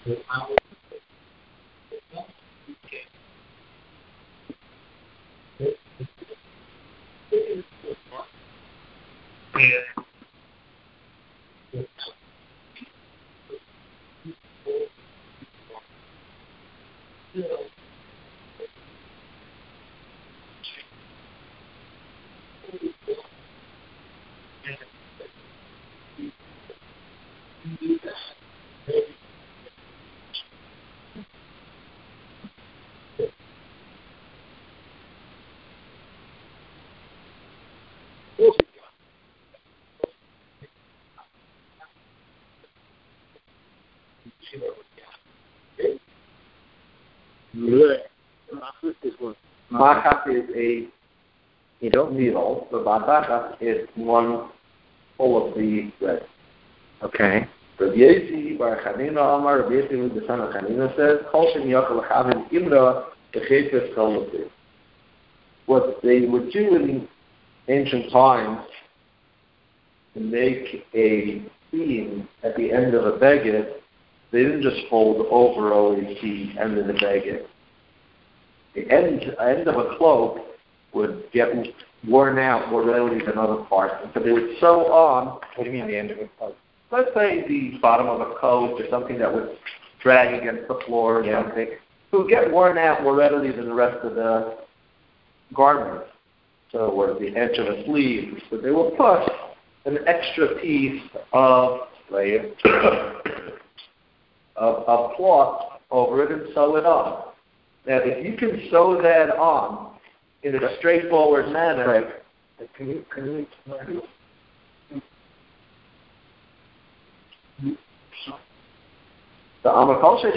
Machas is you don't need all, but machas is one full of the bread. Okay. Rabbi Yossi Bar Chanina Amar, Rabbi Yossi the son of Chanina says, Kol Shem Yochel Chavim Imra B'Chefes Cholotiv. What they would do in ancient times to make a seam at the end of a beged, they didn't just fold over always the end of the beged. The end of a cloak would get worn out more readily than other parts. And so they would sew on. What do you mean the end of a cloak? Let's say the bottom of a coat or something that would drag against the floor or something. It would get worn out more readily than the rest of the garment. So, or the edge of a sleeve. So they will put an extra piece of cloth over it and sew it on. Now, if you can sew that on in a straightforward manner, can you the Amakol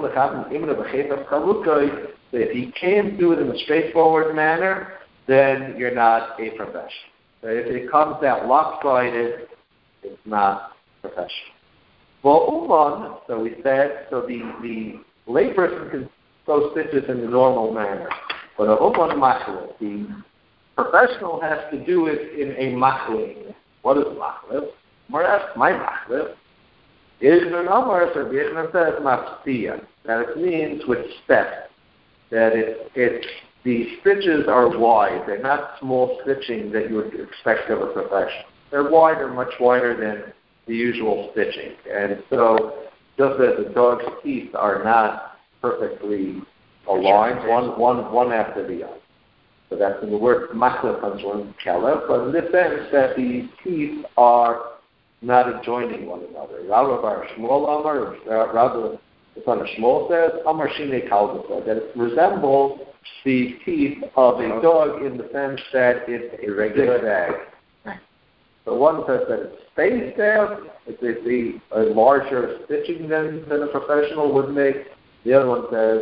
if you can't do it in a straightforward manner, then you're not a professional. So if it comes out lopsided, it's not professional. Well, Uman, so we said, so the layperson can sew stitches in the normal manner, but a Uman machlev, the professional has to do it in a machlev. What is machlev? My machlev is an Amar, so Yechna says maftia, that it means with step, that the stitches are wide. They're not small stitching that you would expect of a professional. They're wider, much wider than the usual stitching. And so, just as the dog's teeth are not perfectly aligned, one after the other. So that's in the word machlev comes from kelev, but in this sense that the teeth are not adjoining one another. Rabbi Bar Shmuel Amar, Rabbi the son of Shmuel says, Amar Shine Kalvah, that it resembles the teeth of a dog in the sense that it's a regular zigzag. So one says that it's spaced out, it's a larger stitching than a professional would make. The other one says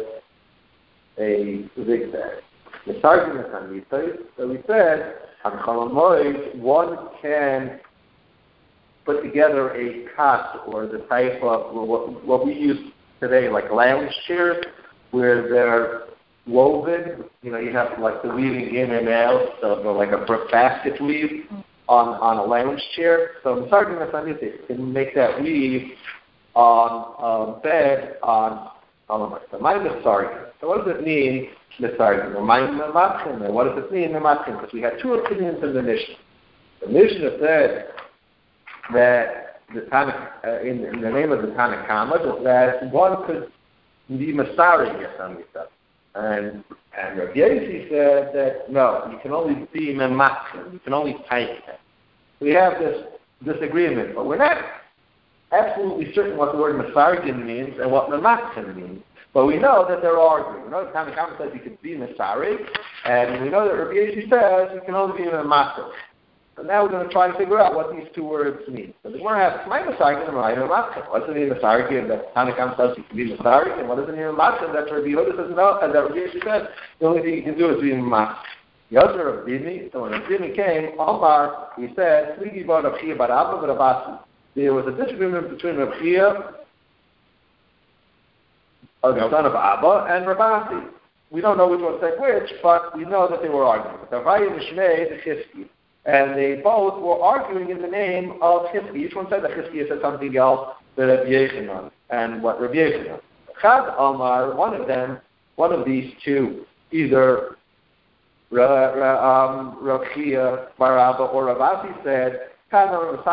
a zigzag. The argument on these days, so we said, on Cholamoid, one can put together a cot or the type of what we use today, like lounge chairs, where they're woven. You have like the weaving in and out, so like a basket weave on a lounge chair. So the argument on this can make that weave on a bed on the Misargim. So what does it mean, Misargim? What does it mean, Misargim? Because we had two opinions in the Mishnah. The Mishnah said that in the name of the Tanakhama, that one could be Masari Yasamita. And Rabbi Yossi said that no, you can only be Mematzim, you can only take it. We have this disagreement, but we're not absolutely certain what the word Masargin means and what Mematzim means. But we know that they're arguing. We know the Tanakhama says you can be Masari, and we know that Rabbi Yossi says you can only be Mematzim. So now we're going to try to figure out what these two words mean. So we're going to have my Masargin and my Mematzim. What does it mean Masargin? That Tanakhama says you can be Masargin, and what does it mean Mematzim? That Rabbi Yehuda says no, and that Rabbi Yossi says the only thing you can do is be Mematzim. The other of Dini, so when Dini came, Omar, he said, there was a disagreement between Rabbi the son of Abba, and Rabasi. We don't know which one said which, but we know that they were arguing. And they both were arguing in the name of Chizki. Each one said that Chizki said something else, the Rabbi Yechanan and what Rabbi Yechanan. Chad Amar, one of these two, either Rav Chia, Barabba, or Ravasi said, what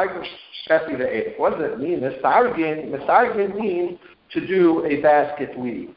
does it mean? Misargin means to do a basket weave.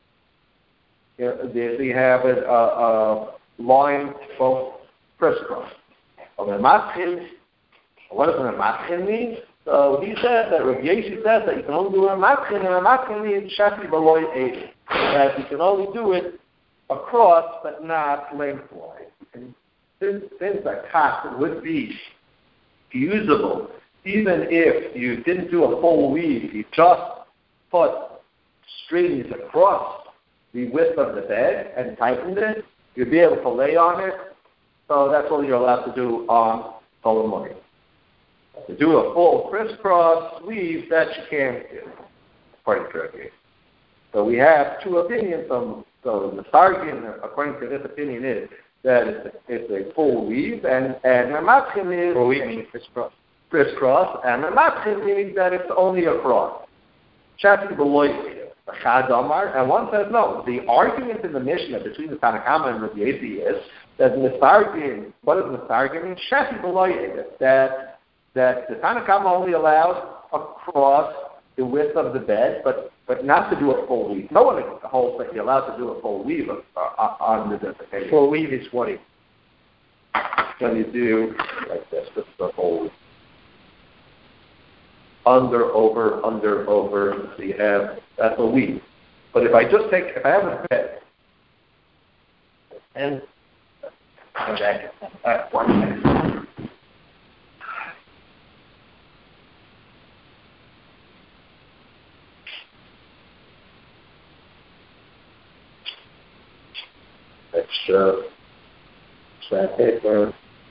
They have a line both crisscross. What does a matchin mean? So he said that Rav Yeshi says that you can only do a matchin, and a matchin means shafi beloy 80. That you can only do it across, but not lengthwise. And things like cotton would be usable, even if you didn't do a full weave. You just put strings across the width of the bed and tightened it. You'd be able to lay on it. So that's all you're allowed to do on Solomon. To do a full crisscross weave, that you can't do, according to Rabbi. So we have two opinions. So the Sargin, according to this opinion, is that it's a full weave, and the matchim is full weave means crisscross, and the matchim means that it's only a cross. Shafi beloy Chadamar, and one says no. The argument in the Mishnah between the Tanakama and Rabbi Yosi is that Misargin, what does Misargin mean? Shafi beloy that the Tanakama only allows across the width of the bed, but not to do a full weave. No one holds that you're allowed to do a full weave on the dissertation. Full weave is what? When you do like this is the full weave. Under, over, so you have, that's a weave. But if I have a bed, and one minute. Extra paper.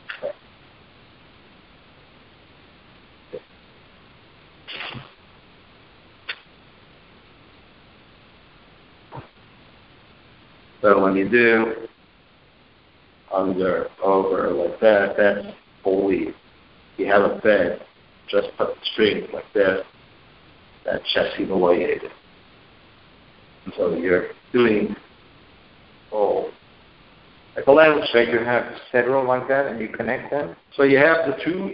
So when you do under, over, like that, that's full weave. You have a bed, just put the strings like this, that's chassis beloy. So you're doing like a lamp. So you have several like that, and you connect them. So you have the two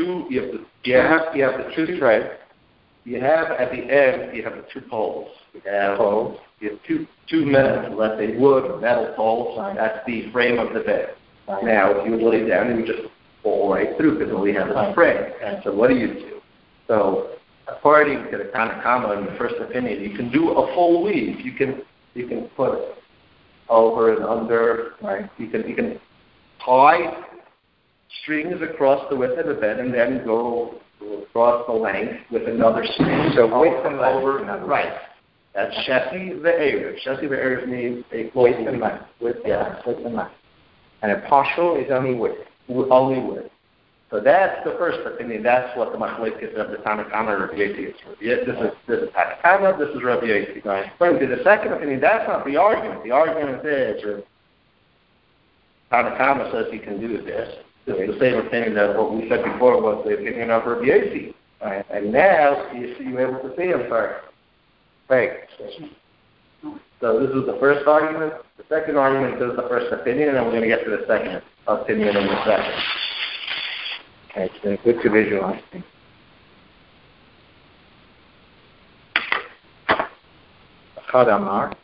threads. You have at the end, you have the two poles. You have two metal, let's say wood or metal poles. Right. That's the frame of the bed. Right. Now, if you lay down, you would just fall right through because we have a frame. And so what do? So according to the Tanakama in the first opinion, you can do a full weave. You can put it over and under. Right. You can tie strings across the width of the bed and then go across the length with another string. So width and length. Over, right. That's Shesi Ve'erev. Shesi Ve'erev means a width and length. Width and length. And a partial is only width. Only width. So that's the first opinion. That's what the machlokes of the Tanakama Rabbi Yosi is. This is Tanakama. This is Rabbi Yosi. Right. According to the second opinion, that's not the argument. The argument is Tanakama says you can do this. This is the same opinion that what we said before was the opinion of Rabbi Yosi. Right. And now you're able to see him first. Right. So this is the first argument. The second argument is the first opinion, and then we're going to get to the second opinion in a second. Okay, it's been good to visualize. Chadamar.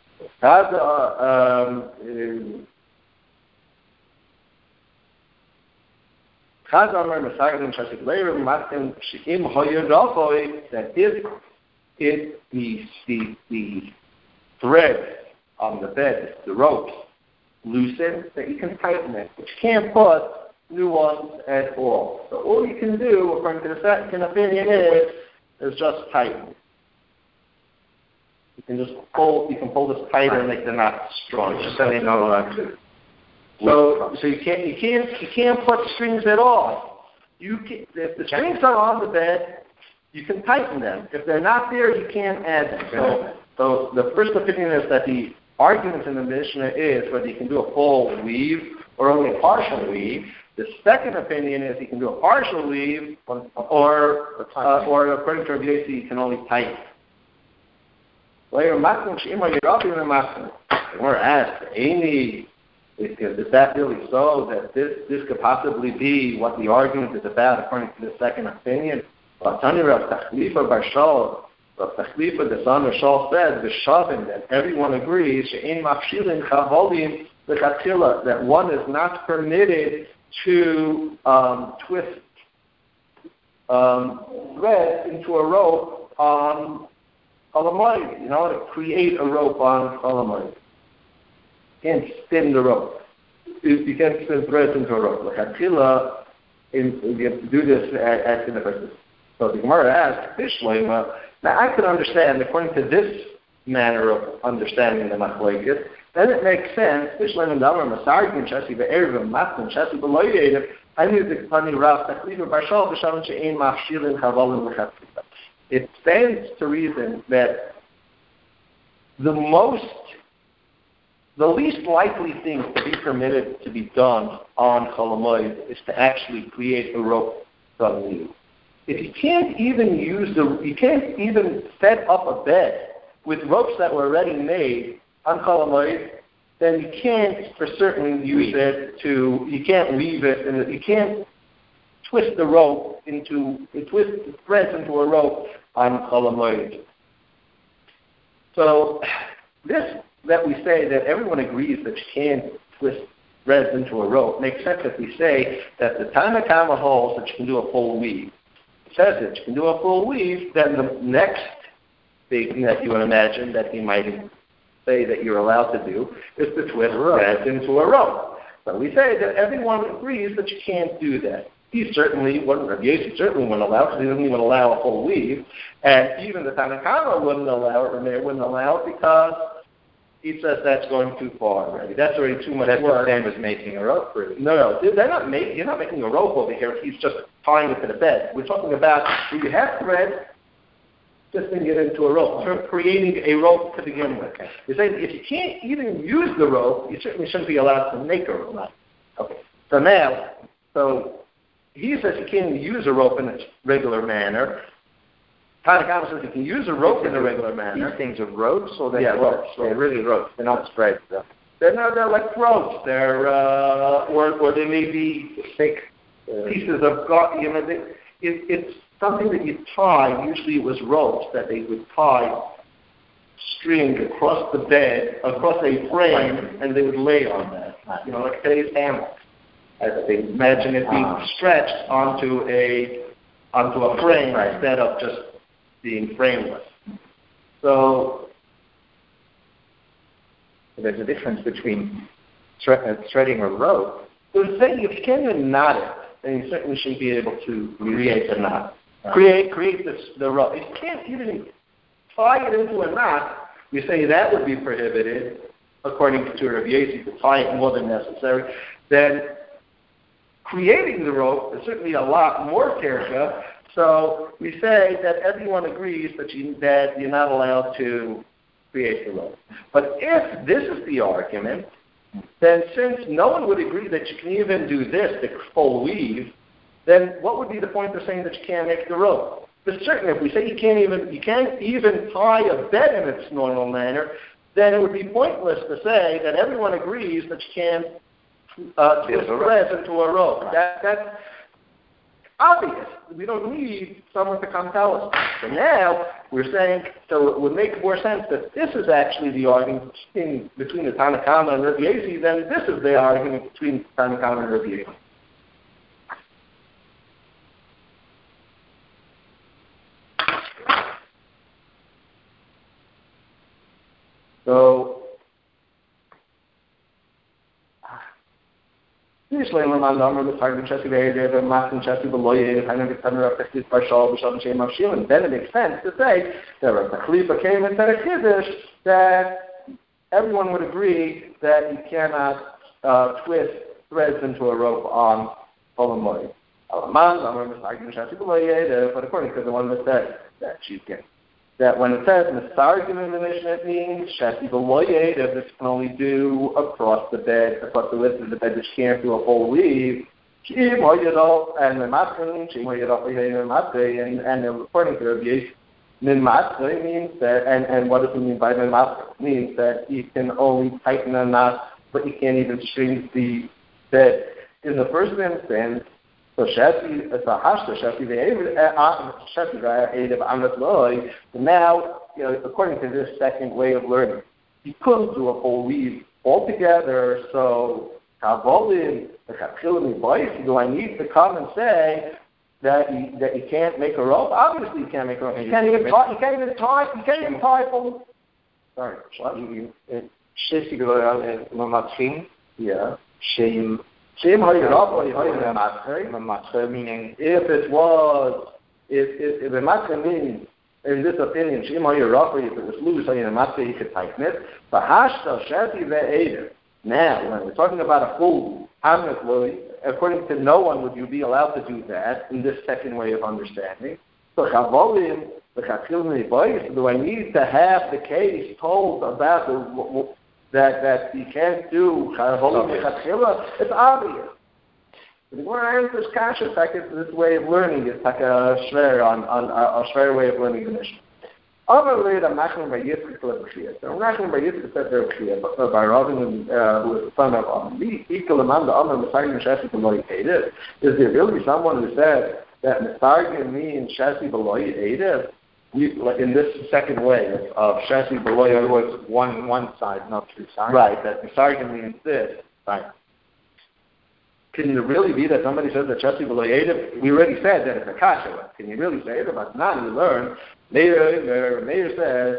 Chadamar Masagim Shasik Leir Matim Shikim Hoyer Rafoi, that if the thread on the bed, the ropes, loosen, that you can tighten it. But you can't put new ones at all. So all you can do, according to the second opinion, is just tighten. You can just pull this tighter and make the knot stronger. Just so you know. So you can't put strings at all. If the strings are on the bed, you can tighten them. If they're not there, you can't add them. So the first opinion is that the argument in the Mishnah is whether you can do a full weave or only a partial weave. The second opinion is he can do a partial weave, or according to Rabbi Yossi, he can only tie it. We're asked, Amy, is that really so, that this could possibly be what the argument is about according to the second opinion? Rav Tachlifa the son of Shaul said, that everyone agrees that one is not permitted to twist thread into a rope on Cholamoid, to create a rope on Cholamoid. You can't spin the rope. You can't spin threads into a rope. You have to do this as in the person. So the Gemara asks, now I can understand, according to this manner of understanding the machlokes, then it makes sense. It stands to reason that the least likely thing to be permitted to be done on Cholamoid is to actually create a rope from weave. If you can't even set up a bed with ropes that were already made on Cholamoid, then you can't for certain use it you can't weave it, and you can't twist the threads into a rope on Cholamoid. So this, that we say that everyone agrees that you can't twist threads into a rope, makes sense if we say that the Tanna Kama holds that you can do a full weave. It says that you can do a full weave, then the next big thing that you would imagine that he might say that you're allowed to do is to twist threads into a rope. But we say that everyone agrees that you can't do that. Rabbi Yossi certainly wouldn't allow it, because he doesn't even allow a full weave, and even the Tanna Kama wouldn't allow it, Rameir wouldn't allow it, because he says that's going too far already. That's already too much work. That's the same as making a rope, really. No, you're not making a rope over here. He's just tying it to the bed. We're talking about, when you have thread, twisting it into a rope, creating a rope to begin with. You're saying if you can't even use the rope, you certainly shouldn't be allowed to make a rope. Okay. So he says you can't even use a rope in its regular manner. Tanna Kama says you can use a rope in a regular manner. These things are ropes, or they're ropes. They're really ropes. They're not threads, though. They're like ropes. They're or they may be thick pieces of it's something that you tie. Usually it was ropes that they would tie string across the bed, across a frame, and they would lay on that. Like today's hammock. They imagine it being stretched onto a frame instead of just being frameless. So there's a difference between threading a rope. They're saying if you can't even knot it, then you certainly should be able to create a knot. Create the rope. If you can't even tie it into a knot, you say that would be prohibited, according to Rabbi Yossi, to tie it more than necessary. Then creating the rope is certainly a lot more careful. So we say that everyone agrees that you're not allowed to create the rope. But if this is the argument, then since no one would agree that you can even do this, the full weave, then what would be the point of saying that you can't make the rope? But certainly if we say you can't even tie a bed in its normal manner, then it would be pointless to say that everyone agrees that you can't twist threads into a rope. That's obvious. We don't need someone to come tell us. So now we're saying, so it would make more sense that this is actually the argument between the Tanna Kama and Rabbi Yossi than this is the argument between Tanna Kama and Rabbi Yossi. So then the it makes sense to say that Rav Tachlifa came and said a Kiddush that everyone would agree that you cannot twist threads into a rope on Cholamoid. But according to the one that said that you can. That when it says Misargim in the Mishnah, it means Shasi B'Loyed, if this can only do across the bed, across the width of the bed, which can't do a whole weave. and according to Rabbi Yosef, Min means that, and what does it mean by min matzah? Means that you can only tighten a knot, but you can't even string the thread. In the first instance, so Shasi, it's a hashta, Shasi now, according to this second way of learning, you couldn't do a whole weave altogether, so do I need to come and say that you can't make a rope? Obviously, you can't make a rope. You can't even tie full. Sorry, what? Yeah. Meaning, if the matzah means, in this opinion, if it was loose, you could tighten it. But hashta shati ve'eder. Now, when we're talking about a full according to no one would you be allowed to do that in this second way of understanding. So do I need to have the case told about that you can't do it's obvious. The Gemara answers kasha this way of learning is like a shver way of learning the Mishnah. Overlaid a Nachman by Yitzchak Lebechia. So Nachman by Yitzchak said there by Ravin, who was the son of Amli, equal amount of Amr Mesargim Shasi B'loi Eidev. Is there really someone who said that Mesargim means Shasi B'loi Eidev? In this second way of Shasi B'loi Eidev was one side, not two sides. Right, that Mesargim means this. Right. Can it really be that somebody says that Shasi B'loi Eidev? We already said that it's a kasha. Can you really say it? But now you learn. Meir says,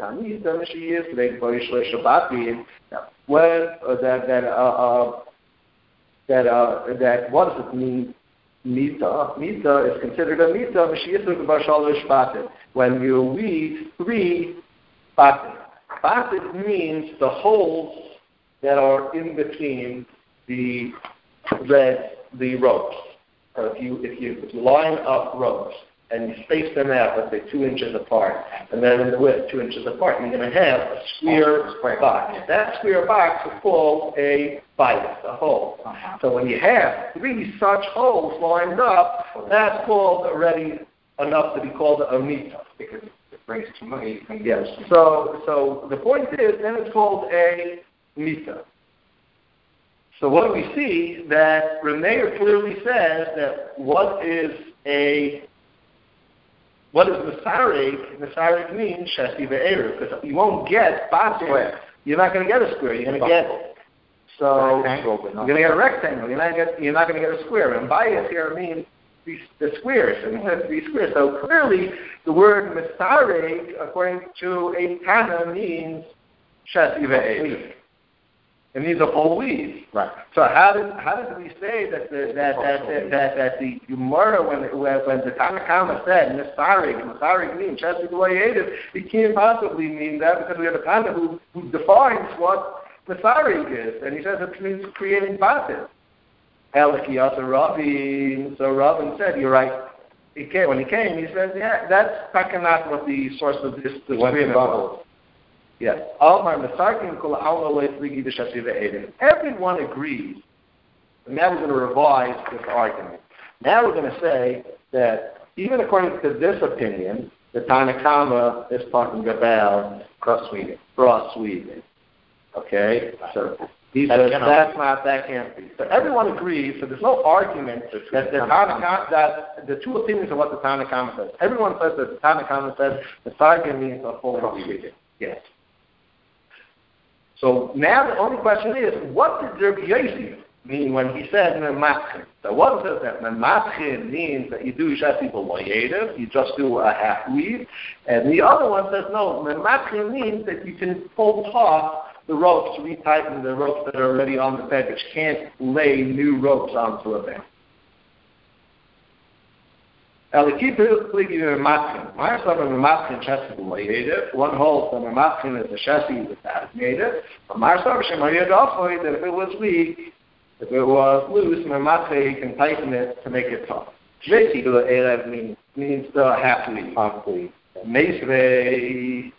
what does it mean? Mita is considered a mita. When you weave 3 batim. Batim means the holes that are in between the ropes. So if you line up ropes and you space them out, let's say 2 inches apart, and then in the width 2 inches apart, you're going to have a square box. That square box is called a bias, a hole. So when you have 3 such holes lined up, that's called already enough to be called a mita. Because it brings too many. Yes. So the point is, then it's called a mita. So what do we see? That Rameir clearly says that what is Mesarig? Mesarig means Shasi ve'eruv, because you won't get batim. You're not going to get a square. You're going to get you're going to get a rectangle. You're not going to get a square. And bias here means the squares. And it has to be squares. So clearly, the word Mesarig, according to a Tana, means Shasi ve'eruv. It means a whole weave. Right. So how did we say that the Gemara when the Tanakhama said Mesarig means Shasi B'loi Eidev, it can't possibly mean that because we have a Tana who defines what Mesarig is, and he says it means creating batim. Elikiyasa Rabin. So Rabin said, "You're right." When he came, he says, "Yeah, that's not what the source of this agreement was." Yes. Everyone agrees. And now we're going to revise this argument. Now we're going to say that even according to this opinion, the Tanakhama is talking about cross weaving. Okay? So that can't be. So everyone agrees, so there's no argument that the two opinions of what the Tanakhama says. Everyone says that the Tanakhama says the Sargim means a full weaving. Yes. So now the only question is, what did Rabbi Yosef mean when he said Mematchin? So one says that Mematchin means that you do Shasi B'loi Eidev, you just do a half weave, and the other one says no, Mematchin means that you can pull off the ropes, retighten the ropes that are already on the bed, which can't lay new ropes onto a bed. One holds that Mematchin is a Shasi without Eidev. That if it was weak, if it was loose, Mematchin can tighten it to make it tough. Means the half weave. Meisvei,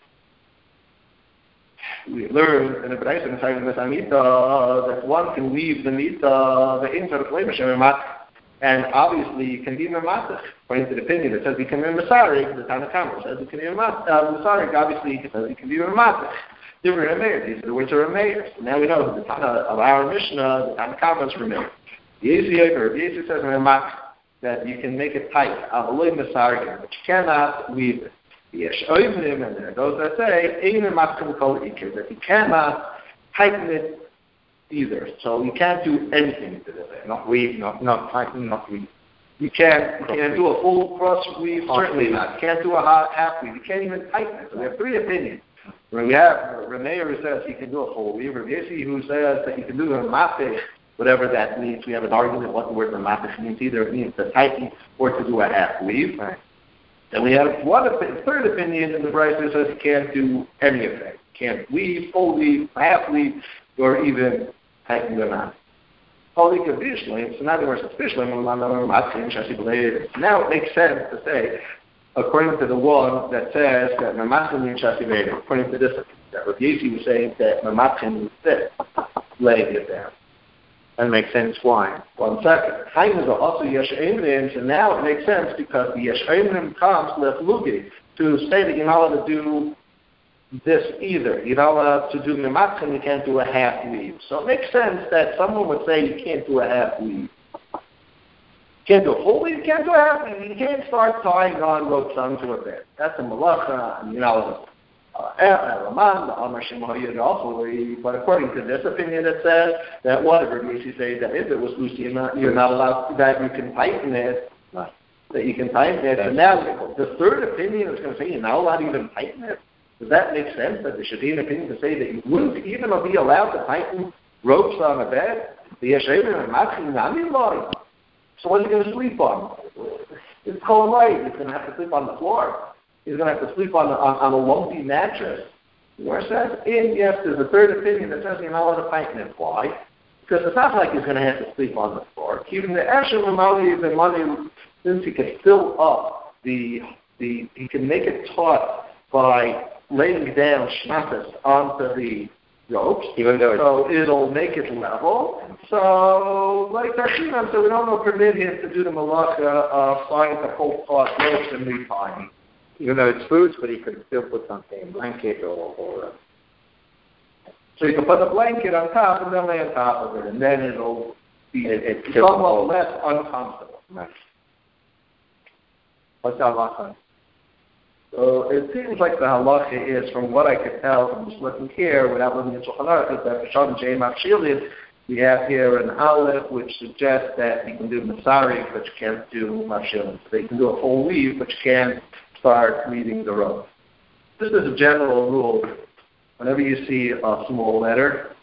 we learned in the B'nai Yisrael that one can weave the mita, the inside of Mematchin. And obviously, you can be Mamatach, according to the opinion that says you can be Masarik. The Tanna Kamma says you can be Masarik. Obviously, it says you can be Mamatach. Different Rameir. These are the words of Rameir. Now we know the Tanna of our Mishnah, the Tanna Kamma is Rameir. The Yesi says Rameir that you can make it tight. Aloy Masarik, but you cannot weave it. Yes, and there are those that say that you cannot tighten it either. So you can't do anything to it. Not weave, not tighten, not weave. You can't do a full cross weave, certainly not. You can't do a half weave. You can't even tighten it. So we have three opinions. We have Rameir who says you can do a full weave, Rav Yesi who says that you can do a mateh, whatever that means. We have an argument what the word mateh means. Either it means to tighten or to do a half weave. Right. Then we have third opinion in the Brisa that says you can't do any of that. You can't weave, full weave, half weave, or even tighten the knot. So now there was suspicion. Now it makes sense to say, according to the one that says that Mamatchin means Shasi, according to this, that Rav Yesi was saying that Mamatchin was fit, laying it down. That makes sense. Why? 1 second. And now it makes sense because the Yesh Einim comes leflugi to say that you're not allowed to do this either. You're not allowed to do Mamatchin, you can't do a half weave. So it makes sense that someone would say you can't do a half weave. You can't do a full weave, you can't do a half weave. You can't start tying on ropes onto a bed. That's a malacha, and you're not allowed to. But according to this opinion, it says that whatever makes you say that if it was loose, you're not allowed, that you can tighten it. That you can tighten it. And now the third opinion is going to say you're not allowed to even tighten it. Does that make sense? That there should be an opinion to say that you wouldn't even be allowed to tighten ropes on a bed? So what are you going to sleep on? It's cold light. He's going to have to sleep on the floor. He's going to have to sleep on a lumpy mattress. Where it says, and yes, there's a third opinion that says you're not allowed to tighten it. Why? Because it's not like he's going to have to sleep on the floor. Even the Esher Mamali, the money, since he can fill up he can make it taut by laying down shmatas onto the ropes, even though so it'll make it level. So, like Tarshimam said, we don't permit him to do the malacha of flying the whole taut ropes and retying. Even though it's loose, but he could still put something, a blanket or so you can put a blanket on top and then lay on top of it, and then it'll be somewhat less uncomfortable. Right. What's the halacha? So it seems like the halacha is, from what I could tell from just looking here, without looking at Shulchan Aruch, is that B'Shalom Jay Machshilin, we have here an aleph which suggests that you can do Masari, but you can't do Machshilin. So you can do a full weave, but you can't start weaving the rope. This is a general rule. Whenever you see a small letter,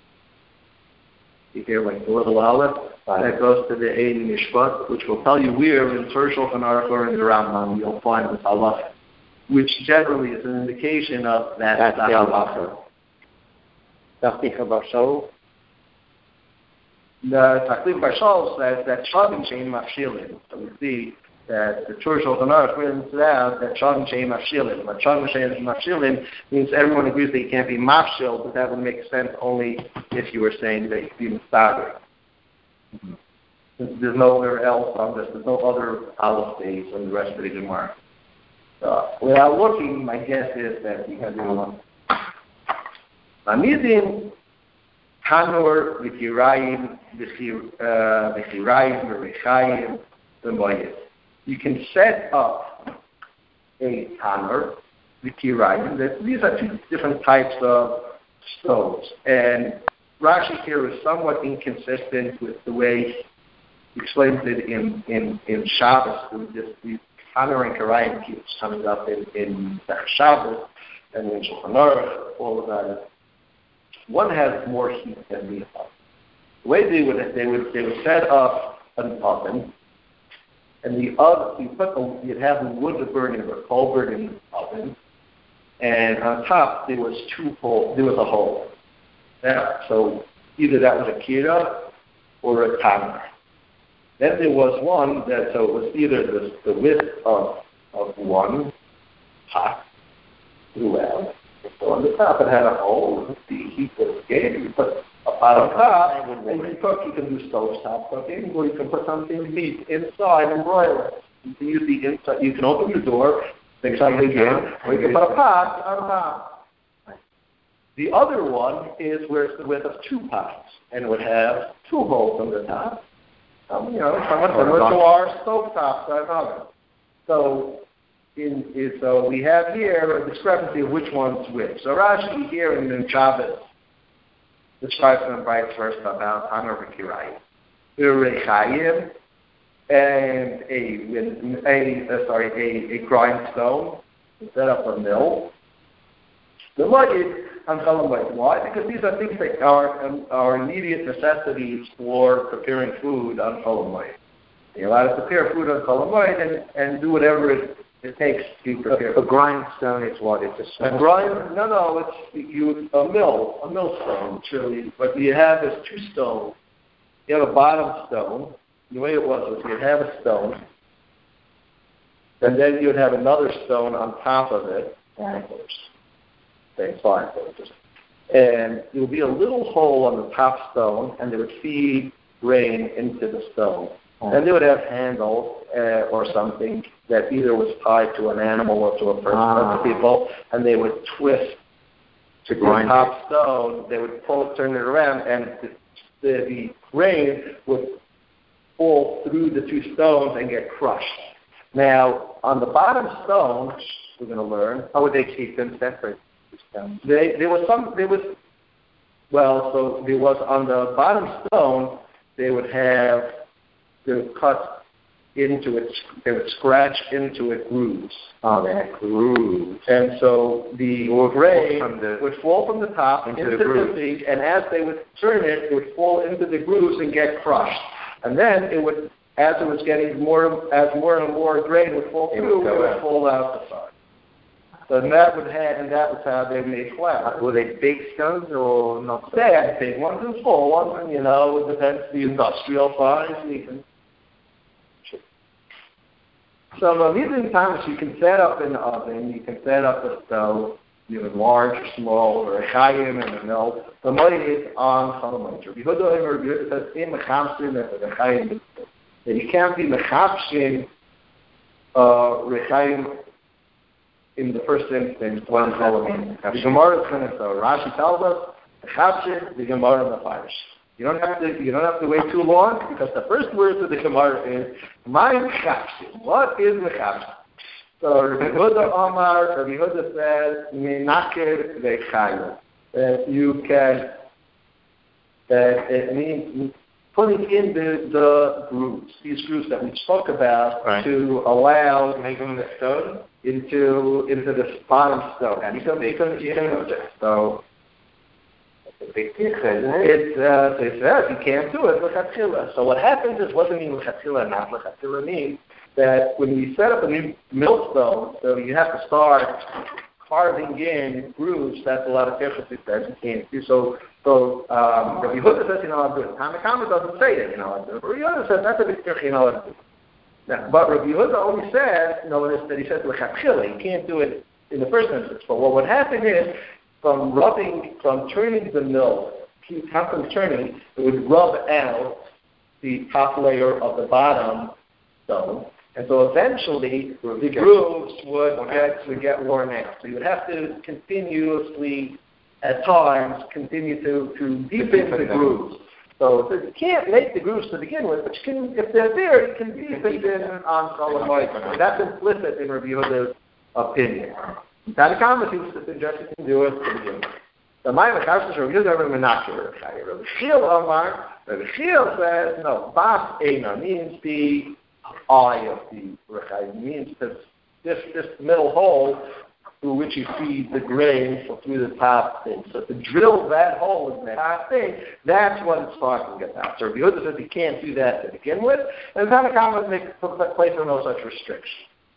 you hear like the little aleph, that goes to the Ein Mishpat, which will tell you where in Shulchan Aruch or in the Rambam you'll find this halacha, which generally is an indication of that's the halacha. Tachlich Bashal? The Tachlich Bashal says that Shavim Shein Mafshilin. So we see that the Church of the North brings out that Shavim Shein Mafshilin. But Shavim Shein Mafshilin means everyone agrees that you can't be Mafshil, but that would make sense only if you were saying that you could be Mustagri. There's nowhere else on this. There's no other aleph days on the rest of the Gemara. Without looking, my guess is that you can do one. Amidin Tanur V'Kirayim V'Rechayim V'Moyed. You can set up a Tanur V'Kirayim. These are two different types of stoves, and Rashi here is somewhat inconsistent with the way he explains it in Shabbos. The Tanur and Kirayim keeps coming up in Shabbos and in Shulchan Aruch, all of that. One has more heat than the other. The way they would set up an oven, and the other you'd have the wood burning or coal burning oven, and on top there was a hole. Yeah, so either that was a kira or a tanur. Then there was one it was either the width of one pot throughout. So on the top it had a hole. The heat was escaped. You put a on top, and you can cook. You can do stovetop cooking, or you can put something meat inside and broil it. You can use the inside. You can open the door, stick something in, or you can put a pot on top. The other one is where it's the width of 2 pots, and it would have 2 holes on the top. Somewhat similar to our stovetop oven. So we have here a discrepancy of which one's which. So Rashi here in the Shabbos describes them by its verse about Hanor V'Kirayim. Urechayim and a grindstone instead of a mill. The Moed and Cholamoid. Why? Because these are things that are immediate necessities for preparing food on Cholamoid. You're allowed to prepare food on Cholamoid and do whatever it takes to prepare. A grindstone is what? It's a stone? It's a millstone, truly. What you have is 2 stones. You have a bottom stone. The way it was you'd have a stone, and then you'd have another stone on top of it. And there would be a little hole on the top stone, and they would feed grain into the stone. And they would have handles or something that either was tied to an animal or to a person or to people, and they would twist to the top stone. They would turn it around, and the grain would fall through the 2 stones and get crushed. Now, on the bottom stone, we're going to learn, how would they keep them separate? There was on the bottom stone, they would cut into it, they would scratch into it grooves. Oh, they had grooves. And so the grain would fall from the top into the feet, and as they would turn it would fall into the grooves and get crushed. And then it would, as it was getting more and more grain would fall through, it would fall out the side. So that was how they made flour. Were they big stones or not? They had big ones and small ones, and it depends the industrial size. So these times you can set up an oven, you can set up a stove, large or small, or a chayim and a mill. The money is on Cholamoid. Yehuda says in mechamshin and rechayim that you can't be mechamshin rechayim in the first instance when Cholamoid. The Gemara is going to say, Rashi tells us mechamshin the Gemara in the Farish. You don't have to wait too long because the first word of the Gemara is my mechamshin. What is mechamshin? So Rabbi Yehuda says, Menakir v'chayim. That it means putting in the grooves, these grooves that we spoke about, to allow making the stone into the bottom stone. And you can so it's a big piece, isn't it? It says you can't do it l'chatchila. So what happens is, what does it mean l'chatchila? Not l'chatchila means that when we set up a new millstone, so you have to start carving in grooves. That's a lot of differences that you can't do. So Rabbi Yehuda says, I'll do it. Tanakama doesn't say that, I'll do it. Rabbi Yehuda says, that's a big difference, I'll do it. Now, but Rabbi Yehuda only says, that he says l'chatchila. You can't do it in the first instance. But what would happen is, from turning the mill, constantly turning, it would rub out the top layer of the bottom stone. And so eventually, the grooves would get worn out. So you would have to continuously, at times, continue to deepen the grooves. So you can't make the grooves to begin with, but if they're there, you can deepen them on Cholamoid. That's implicit in Rabbi Yehuda's opinion. Tanakama seems to suggest you can do it to begin with. The Ma'amar Chavis Rabbi Yehuda Menakir. Rabbi Chiel Omar, Rabbi Chiel says, no, Bas Eina means the eye of the rechayim, means this middle hole through which you feed the grain through the top thing. So to drill that hole in the top thing, that's what it's talking about. So Rabbi Yehuda says you can't do that to begin with, and Tanakama places no such restriction.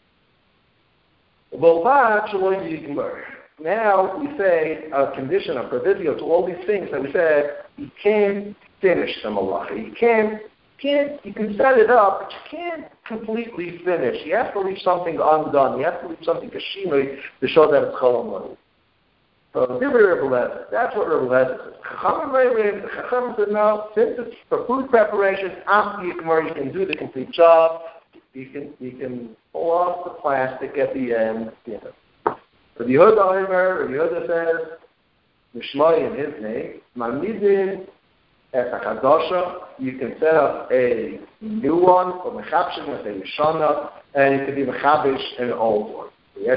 Now we say a condition, a proviso to all these things that we said, you can't finish the malacha. You can set it up, but you can't completely finish. You have to leave something undone. You have to leave something kashinoi to show that it's cholamoid. So that's what Rebbe Lezer says. Chacham said, no, since it's for food preparation, after you can do the complete job. You can pull off the plastic at the end. Rabbi Yehuda says, Mishmai in his name, Mamidin et HaKadosha, you can set up a new one, or Mechabshin with a Yeshana, and you can be Mechabish an old one. There's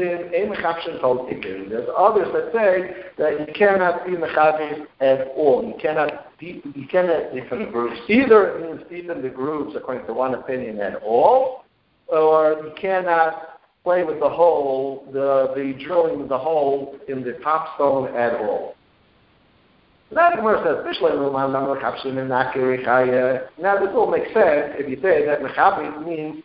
others that say that you cannot be Mechabish at all. You cannot different groups. Either it means deepen the grooves according to one opinion at all, or you cannot play with the hole, the drilling of the hole in the top stone at all. That Gemara says, now this will make sense if you say that Mechabi means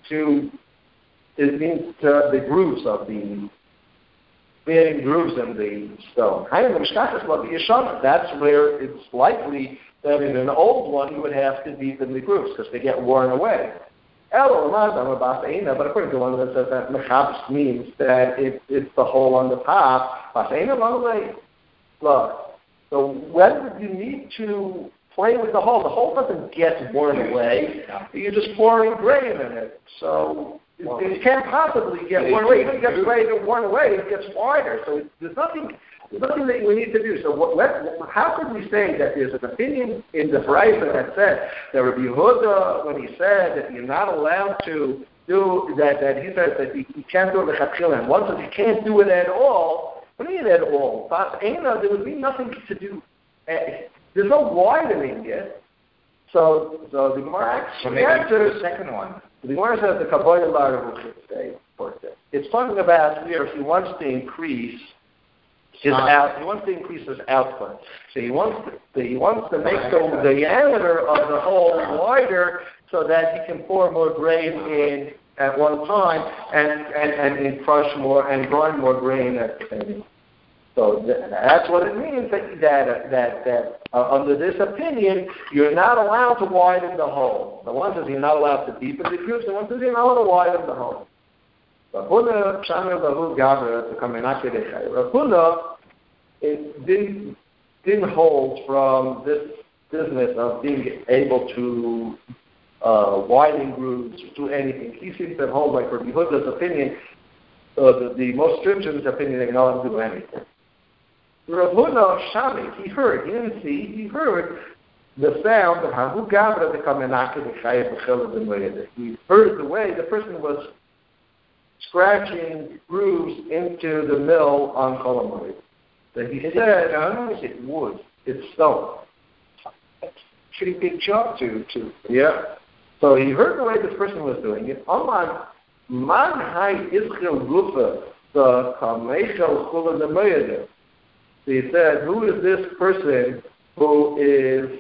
the grooves of the creating grooves in the stone. That's where it's likely that in an old one you would have to deepen the grooves because they get worn away. But according to one that says that mechabs means that it's the hole on the top. Look, so whether you need to play with the hole doesn't get worn away. You're just pouring grain in it. So it can't possibly get worn away. If it gets worn away, it gets wider. So there's nothing that we need to do. So how could we say that there's an opinion in the Brisa that said that Rabbi Yehuda, when he said that you're not allowed to do that he said that you can't do it lechatchila, and one says you can't do it at all. What do you mean at all? There would be nothing to do. There's no widening yet. So the Gemara actually answers the second one. The Gemara says the Kabbalah Lar would say it's talking about here if he wants to increase his output. So he wants to make the diameter of the hole wider so that he can pour more grain in at one time and crush more and grind more grain at the same time. So that's what it means that under this opinion, you're not allowed to widen the hole. The one says you're not allowed to deepen the grooves, the one says you're not allowed to widen the hole. Rahuna didn't hold from this business of being able to widen grooves, do anything. He seems to hold like Rabbi Yehuda's opinion, the most stringent opinion, they can not do anything. Rav Huna Shami, he didn't see, he heard the sound of Hahu Gavra the Kamenaka the Chayav B'Chel the Moyed. He heard the way the person was scratching grooves into the mill on Cholamoid. That he said, I don't know if it's wood, it's stone. That's a pretty big job to. Yeah. So he heard the way this person was doing it. Oman Man Hai Israel Gufa the Kamechel Chula the Moyed. So he said, who is this person who is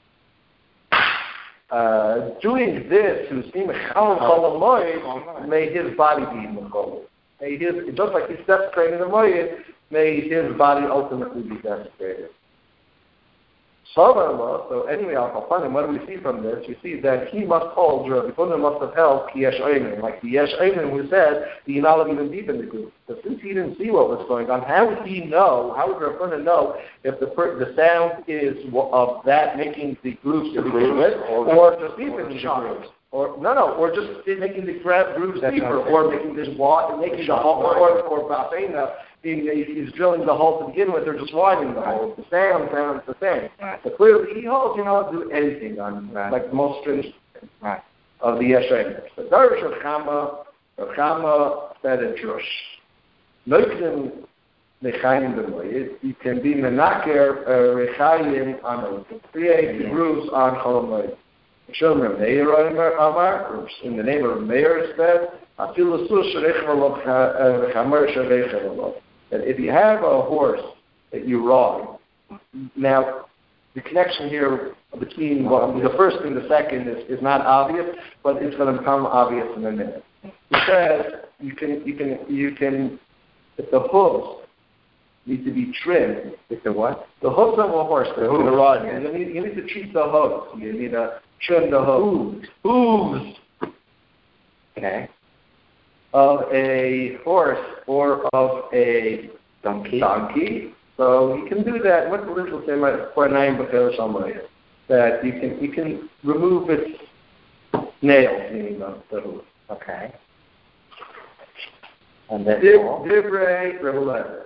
doing this, who's being Mechal Cholamoid, may his body be Mechal. Just like he desecrated the Moyed, may his body ultimately be desecrated. So anyway, what do we see from this? We see that he must hold, Rabbi Yehuda must have held ki yesh oimen, like the yesh oimen who said that you're not even deep in the group. But since he didn't see what was going on, how would he know? How would Rabbi Yehuda know if the sound is of that making the grooves to begin with, or just deep in the grooves? Or just making the grooves deeper, or making this making the hole, or Bafena, he's drilling the hole to begin with, or just widening the hole. The sound sounds the same. Right. But clearly, he holds you're not do anything on like most traditions of the Yeshayim. The Darish of Chama said in Drush, Noikdim Nechayim B'Moyed, you can be Menaker Rechayim on create grooves on Cholamoid. In the name of Meir, it said, that if you have a horse that you ride, now the connection here between the first and the second is not obvious, but it's going to become obvious in a minute. It says you can if the hooves need to be trimmed. If the what? The hooves of a horse. The hooves. You need to treat the hooves. You need to trim the hooves. Okay. Of a horse or of a donkey. So you can do that. What the little say for name that you can remove its nails, meaning the hoof. Okay. And then Divrei Rebbe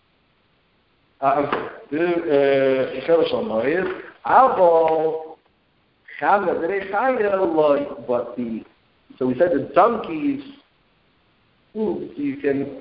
so we said the donkey's hooves you can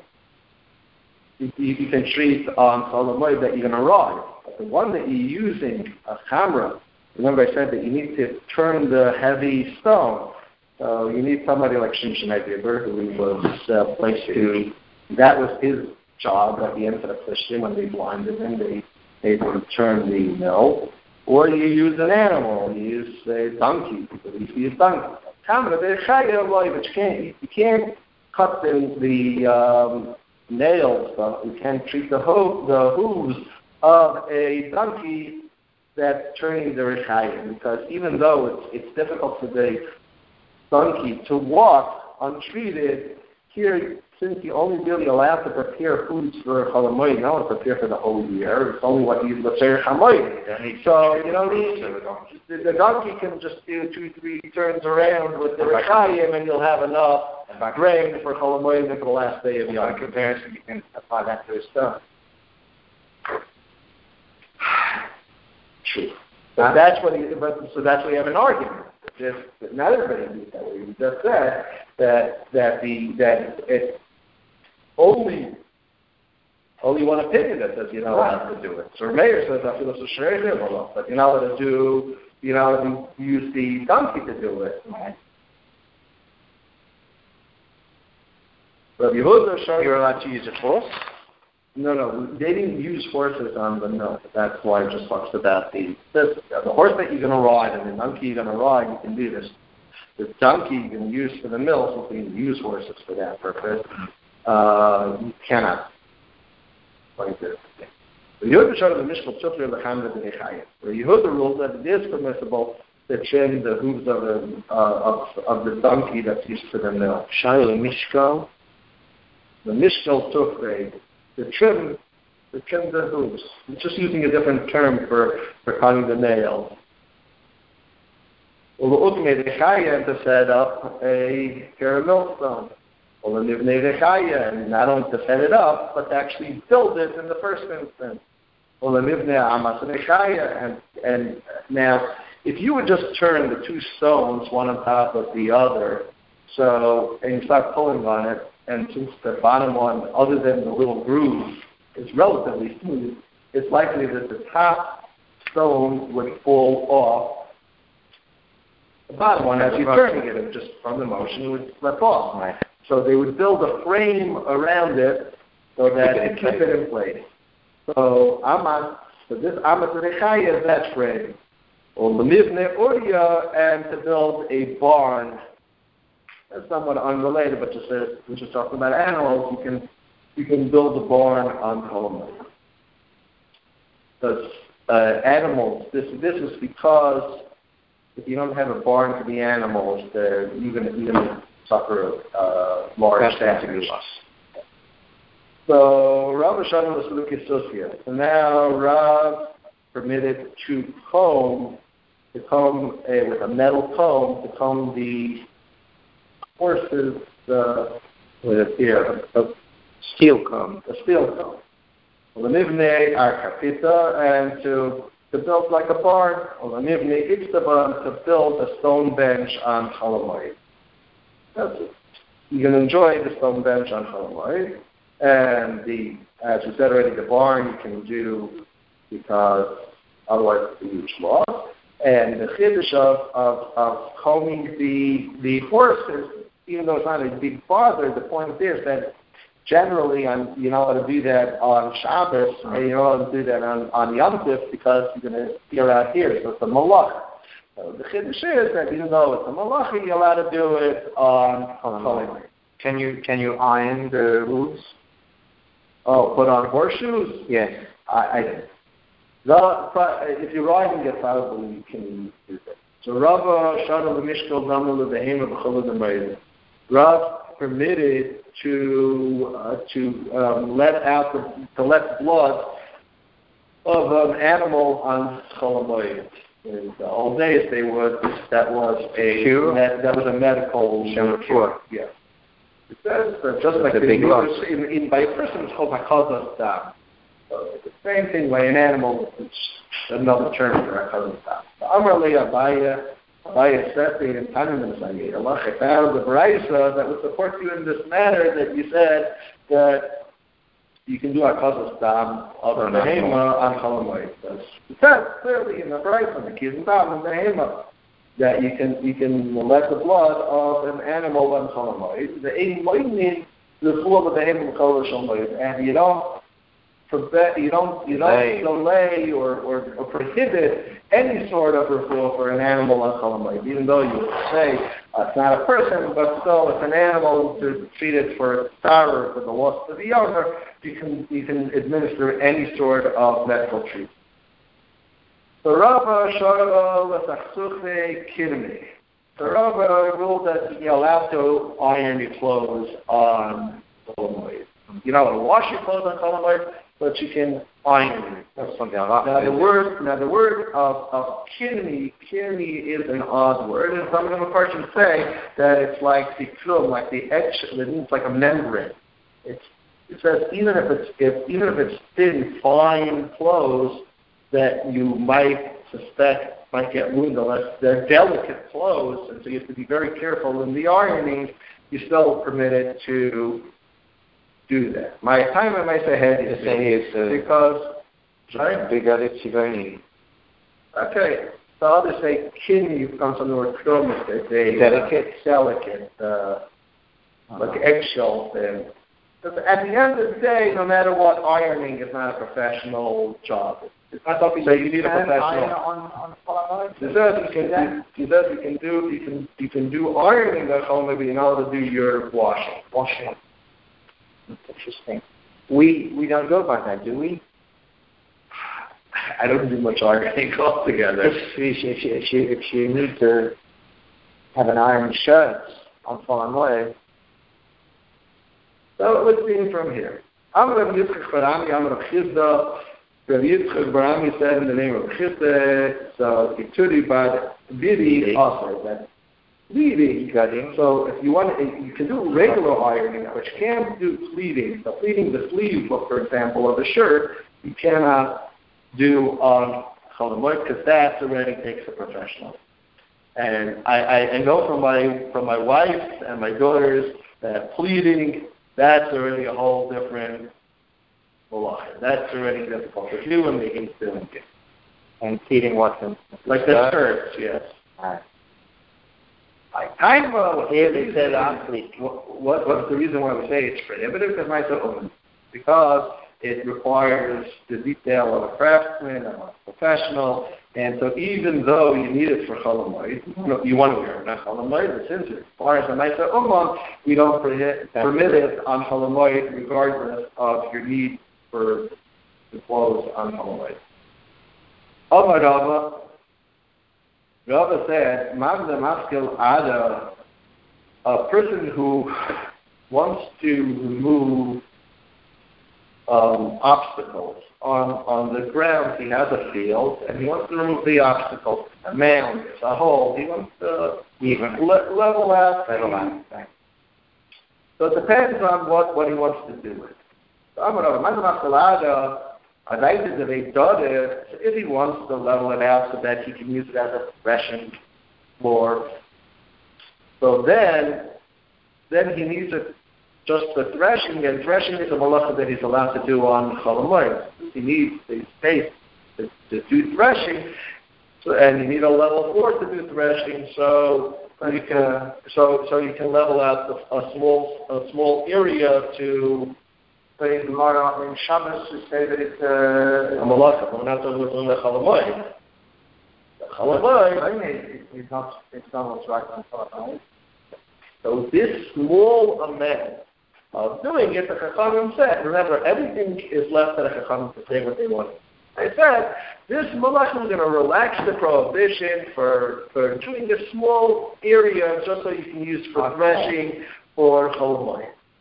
treat on Cholamoid that you're going to ride. But the one that you're using, a camera, remember I said that you need to turn the heavy stone. So you need somebody like Shimshon HaGiver, who was placed to, that was his job at the end of the Plishtim when they blinded him. They would turn the mill. Or you use an animal, you use a donkey, because you use donkey. Camera, but you can't cut the nails, you can't treat the hooves of a donkey that's turning the Rishayim, because even though it's difficult for the donkey to walk untreated, here, since you only really allowed to prepare foods for Cholamoid, not to prepare for the whole year, it's only what you let's say Cholamoid. So, the donkey can just do 2-3 turns around with the Rishayim and you'll have enough grain for Cholamoid for the last day of Yom. By comparison, you can apply that to his stone. True. But that's what we have an argument. Just not everybody does that way. We just said that it's only one opinion that says you're not allowed to do it. So Meir says but you're not allowed to do use the donkey to do it. But you're allowed to use a horse? No, they didn't use horses on the mill. That's why it just talks about the horse that you're going to ride and the donkey you're going to ride, you can do this. The donkey you can use for the mill, since we can use horses for that purpose, you cannot. Like this. The Yehuda showed the Mishkal Tzufri L'Chamda B'Nechayim. The Yehuda ruled that it is permissible to trim the hooves of the donkey that's used for the mill. Shayla Mishkal? The Mishkal Tzufri. To trim the hooves. It's just using a different term for cutting the nails. Well, the ultimate Rechaya to set up a millstone. Well, the Nivnei Rechaya, and not only to set it up, but to actually build it in the first instance. Well, the Nivnei Amas Rechaya, and now, if you would just turn the two stones one on top of the other, and you start pulling on it, and since the bottom one, other than the little groove, is relatively smooth, it's likely that the top stone would fall off. The bottom one, as you're turning it, just from the motion, it would slip off. Right. So they would build a frame around it so that it keep it in place. So this Amas Rechaya is that frame. Or Lemivne Urya, and to build a barn. That's somewhat unrelated, but we're just talking about animals. You can build a barn on Cholamoid. Because animals, this is because if you don't have a barn for the animals, you're going to suffer large damage. So Rav Shana was Lukis. So now Rav permitted to comb with a metal comb to comb the horses with a steel comb. Well, the Nivnei are kapita, and to build like a barn, or the Nivnei Itztaban, to build a stone bench on Cholamoid. That's it. You can enjoy the stone bench on Cholamoid, and as we said already, the barn you can do because otherwise it's a huge loss. And the chiddush of combing the horses, even though it's not a big bother, the point is that generally you're not allowed to do that on Shabbos, and you're not allowed to do that on Yom Tov because you're going to be around here, so it's a malach. So the chiddush is that even though it's a malach, you're allowed to do it on Cholamoid. Can you iron the hooves? Oh, put on horseshoes? Yes. If you're riding it, probably you can do that. So Rav Shana L'Mishkal Zamul L'Behema B'Cholad L'Mayim. Rav permitted to let blood of an animal on Chol Hamoed. In the old days, that was a medical cure. Yeah. It says that just like they use by a person, it's called Hakazas Dam. So it's the same thing by an animal, it's another term for Hakazas Dam. Amar Le Abaya said in Tanakh, I found the Baraisa that would support you in this matter that you said that you can do Hakazas Dam of a behema on Chol Hamoed. It says clearly in the Baraisa, the Kizim Dam and behema, that you can let the blood of an animal on Chol Hamoed. The Ein Moinin the full of the behema Chol Hamoed, and you don't delay or prohibit any sort of refuah for an animal on Chol Hamoed, even though you say it's not a person, but still it's an animal to treat it for tzara, for the loss of the owner. You can administer any sort of medical treatment. So Rava Shara L'Tachsuche Kirmi. So Rava ruled that you're allowed to iron your clothes on Chol Hamoed. You're not allowed to wash your clothes on Chol Hamoed, but you can iron them. That's something Now the word of kirni is an odd word, and some of them apart say that it's like the klum, like the extra, it's like a membrane. It says even if it's thin, fine clothes that you might suspect might get ruined, unless they're delicate clothes, and so you have to be very careful in the ironing. You're still permitted to do that. My time I might say head is because okay. So others say kidney comes from the word kromis, delicate, like eggshell thing. But at the end of the day, no matter what, ironing is not a professional job. It's not something that you need a professional. You can do ironing at home, maybe in order to do your washing. Interesting. We don't go by that, do we? I don't do much ironing altogether. If you need to have an iron shirt on Chol Hamoed. So let's see from here. I'm Rav Yitzchak Barami, I'm Rav Chizda. Rav Yitzchak Barami said in the name of Chizda, so Kituri Bad Bidi also, that pleating. So if you want, you can do regular ironing, but you can't do pleating. So pleating the sleeve, for example, of a shirt, you cannot do on Chol Hamoed because that already takes a professional. And I know from my wife and my daughters that pleating, that's already a whole different malacha. That's already difficult to do, and they hate doing it. And pleating what? Like the shirts, yes. Here they said what's the reason why we say it's prohibitive? Because it requires the detail of a craftsman and a professional, and so even though you need it for Chol Hamoed, you want to wear it on Chol Hamoed, but since it requires a Maisa Umman, we don't permit it on Chol Hamoed regardless of your need for the clothes on Chol Hamoed. Rava said, Magda Maskil Ada, a person who wants to remove obstacles on the ground. He has a field, and he wants to remove the obstacles, a mound, a hole. He wants to level out. So it depends on what he wants to do with it. If he wants to level it out so that he can use it as a threshing floor, so then he needs it just for threshing, and threshing is a malacha that he's allowed to do on Chol Hamoed. He needs the space to do threshing, and you need a level floor to do threshing, so you can level out a small area to. In Shabbos, we say that it's a malacha. We're not talking about the Chol Hamoed. Chol Hamoed, it's not what's right on Chol Hamoed. So this small amount of doing it, the Chachamim said, remember, everything is left to the Chachamim to say what they want. They said, this malacha is going to relax the prohibition for doing a small area just so you can use for threshing for Chol Hamoed.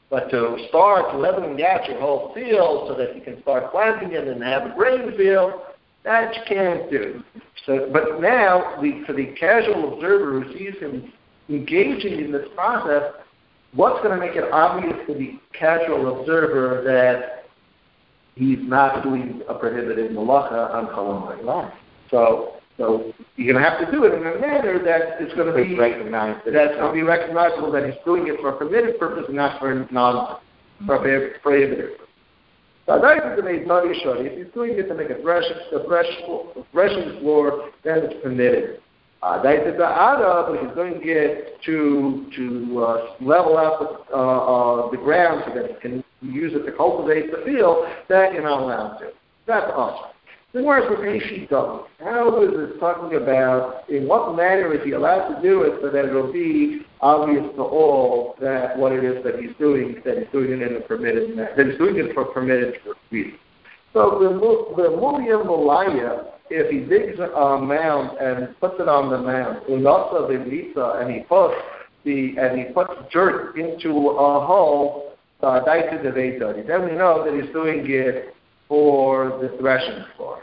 But to start leveling out your whole field so that you can start planting it and have a grain field, that you can't do. So, but now, for the casual observer who sees him engaging in this process, what's going to make it obvious to the casual observer that he's not doing a prohibited malacha on Chol Hamoed? So you're going to have to do it in a manner that is going to be recognized. That's going to be recognizable that he's doing it for a permitted purpose and not for prohibited purpose. So if he's doing it to make a threshing floor, then it's permitted. But he's doing it to level out the ground so that he can use it to cultivate the field, that you're not allowed to. That's awesome. Then where's Rashi done? How is it talking about in what manner is he allowed to do it so that it'll be obvious to all that what it is that he's doing it in a permitted manner, that he's doing it for permitted reasons. So the Mulia Malaya, if he digs a mound and puts it on the mound, Unasa Vimita, and he puts dirt into a hole, then we know that he's doing it for the threshing floor.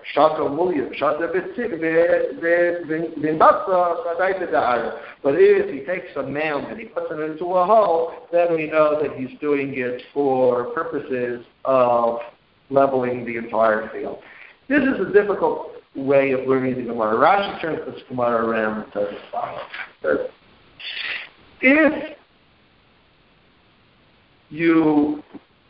But if he takes a mound and he puts it into a hole, then we know that he's doing it for purposes of leveling the entire field. This is a difficult way of learning the Gemara. Rashi turns this Gemara around and says as follows. If you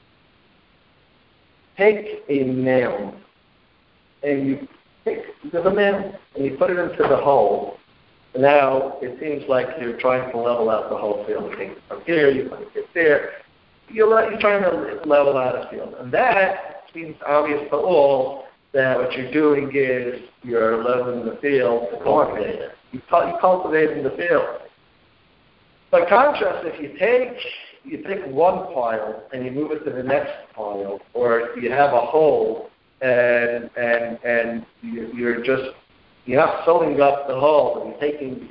take a nail and you take the nail and you put it into the hole, now it seems like you're trying to level out the whole field. You take it from here, you put it there. You're trying to level out a field. And that seems obvious to all that what you're doing is you're leveling the field to cultivate it. You're cultivating the field. By contrast, if you take one pile and you move it to the next pile, or you have a hole and you're not filling up the hole, and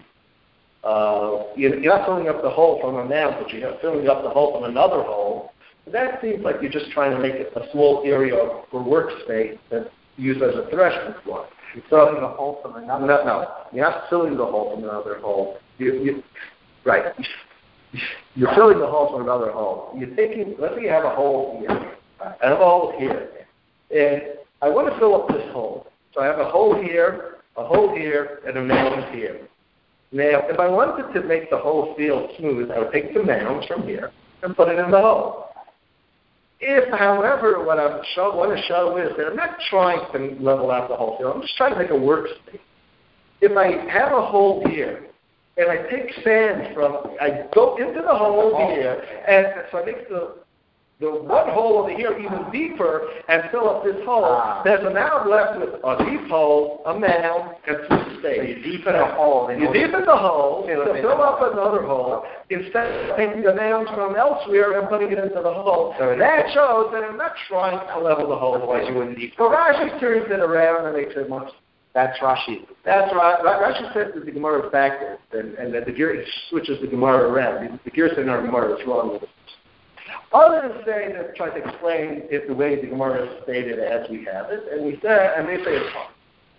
you're not filling up the hole from a mound, but you're filling up the hole from another hole. That seems like you're just trying to make it a small area for workspace that's used as a threshing floor. You're filling the hole from another hole? No, you're not filling the hole from another hole. Right. You're filling the hole from another hole. Let's say you have a hole here. I have a hole here. And I want to fill up this hole. So I have a hole here, and a mound here. Now, if I wanted to make the whole field smooth, I would take the mounds from here and put it in the hole. If, however, what I want to show is that I'm not trying to level out the whole field. I'm just trying to make a workspace. If I have a hole here, and I take sand I go into the hole here, and so I make the one hole over here even deeper and fill up this hole. There's now I'm left with a deep hole, a mound, and some space. So you deepen a hole. You deepen the hole to fill up another hole instead of taking the mounds from elsewhere and putting it into the hole. So that shows that I'm not trying to level the hole. Otherwise you wouldn't deepen. So Rashi turns it around and makes it much. That's Rashi. That's right. Rashi says that the Gemara is backwards, and that the Ger switches the Gemara around. The Gersa in our Gemara is wrong with it. Others say that try to explain it the way the Gemara is stated as we have it, and they say it's fine.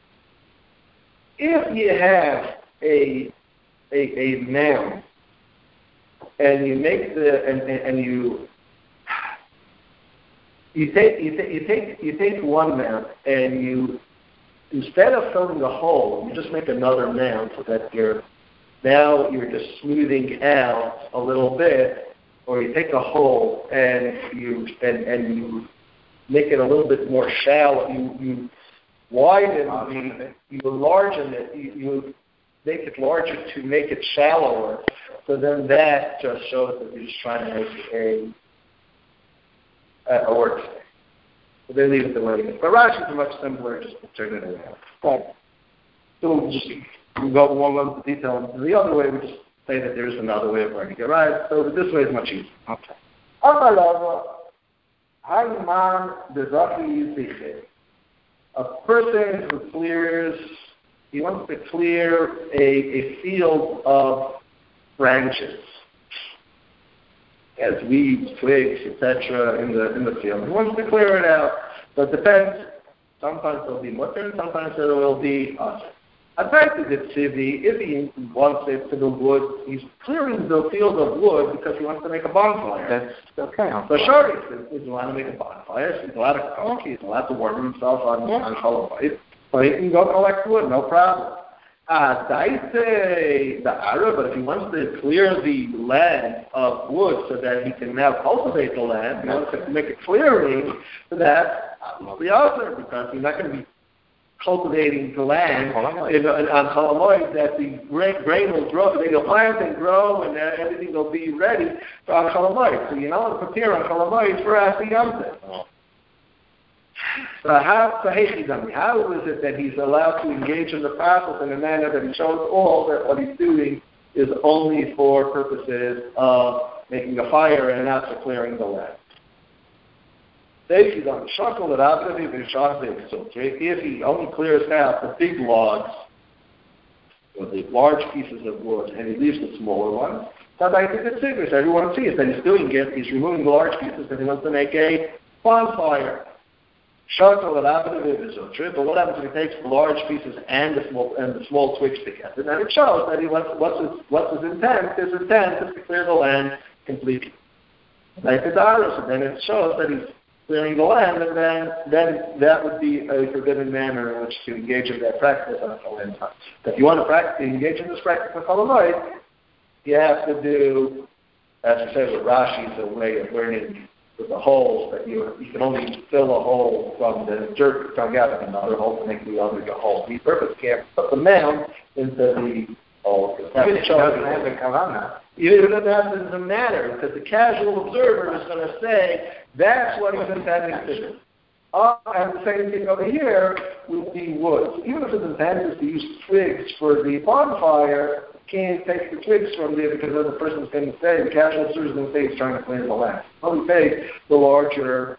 If you have a mound, and you make you take one mound and you, instead of filling the hole, you just make another mound so that you're just smoothing out a little bit, or you take a hole and you make it a little bit more shallow. You widen it, you enlarge it, you make it larger to make it shallower. So then that just shows that you're just trying to make a workspace. So they leave it the way it is. But Rashi is much simpler, just to turn it around. Right. So we'll go one level detail into the other way. We just say that there is another way of learning it. Right? So this way is much easier. Okay. A person who he wants to clear a field of branches. has weeds, twigs, etc. in the field. He wants to clear it out. So it depends. Sometimes it will be mutter, and sometimes it will be us. In fact, if he wants it to the wood, he's clearing the field of wood because he wants to make a bonfire. That's okay. So sure, he's allowed to make a bonfire. He's allowed to cook. He's allowed to warm himself on Shalom. But he can go collect wood, no problem. The Arab, but if he wants to clear the land of wood so that he can now cultivate the land, he wants to make a clearing for that, the other, because he's not going to be cultivating the land on Cholamoid, that the grain will grow, they will plant and grow, and everything will be ready for on Cholamoid. So you know to prepare on Cholamoid for Asi Yamteh. So how is it that he's allowed to engage in the process in a manner that he shows all that what he's doing is only for purposes of making a fire and not for clearing the land? If he only clears out the big logs, or the large pieces of wood, and he leaves the smaller ones, everyone sees that he's doing it, he's removing the large pieces, and he wants to make a bonfire. But what happens if he takes the large pieces and the small twigs together? And it shows that he what's his intent? His intent is to clear the land completely. Like the Dara, so then it shows that he's clearing the land, and then that would be a forbidden manner in which to engage in that practice on Cholamoid. If you want to engage in this practice on Cholamoid, you have to do, as I said with Rashi's a way of learning with the holes, that you can only fill a hole from the dirt coming out of another hole to make the other hole. The purpose can't put the mound into the hole. It doesn't have to come on now. Even if that doesn't matter, because the casual observer is going to say, that's what he's intending to do. And the same thing over here with the wood. Even if his intent is to use twigs for the bonfire, can't take the twigs from there because then the person's going to say, the casual observer is going to say he's trying to clear the land. Only take the larger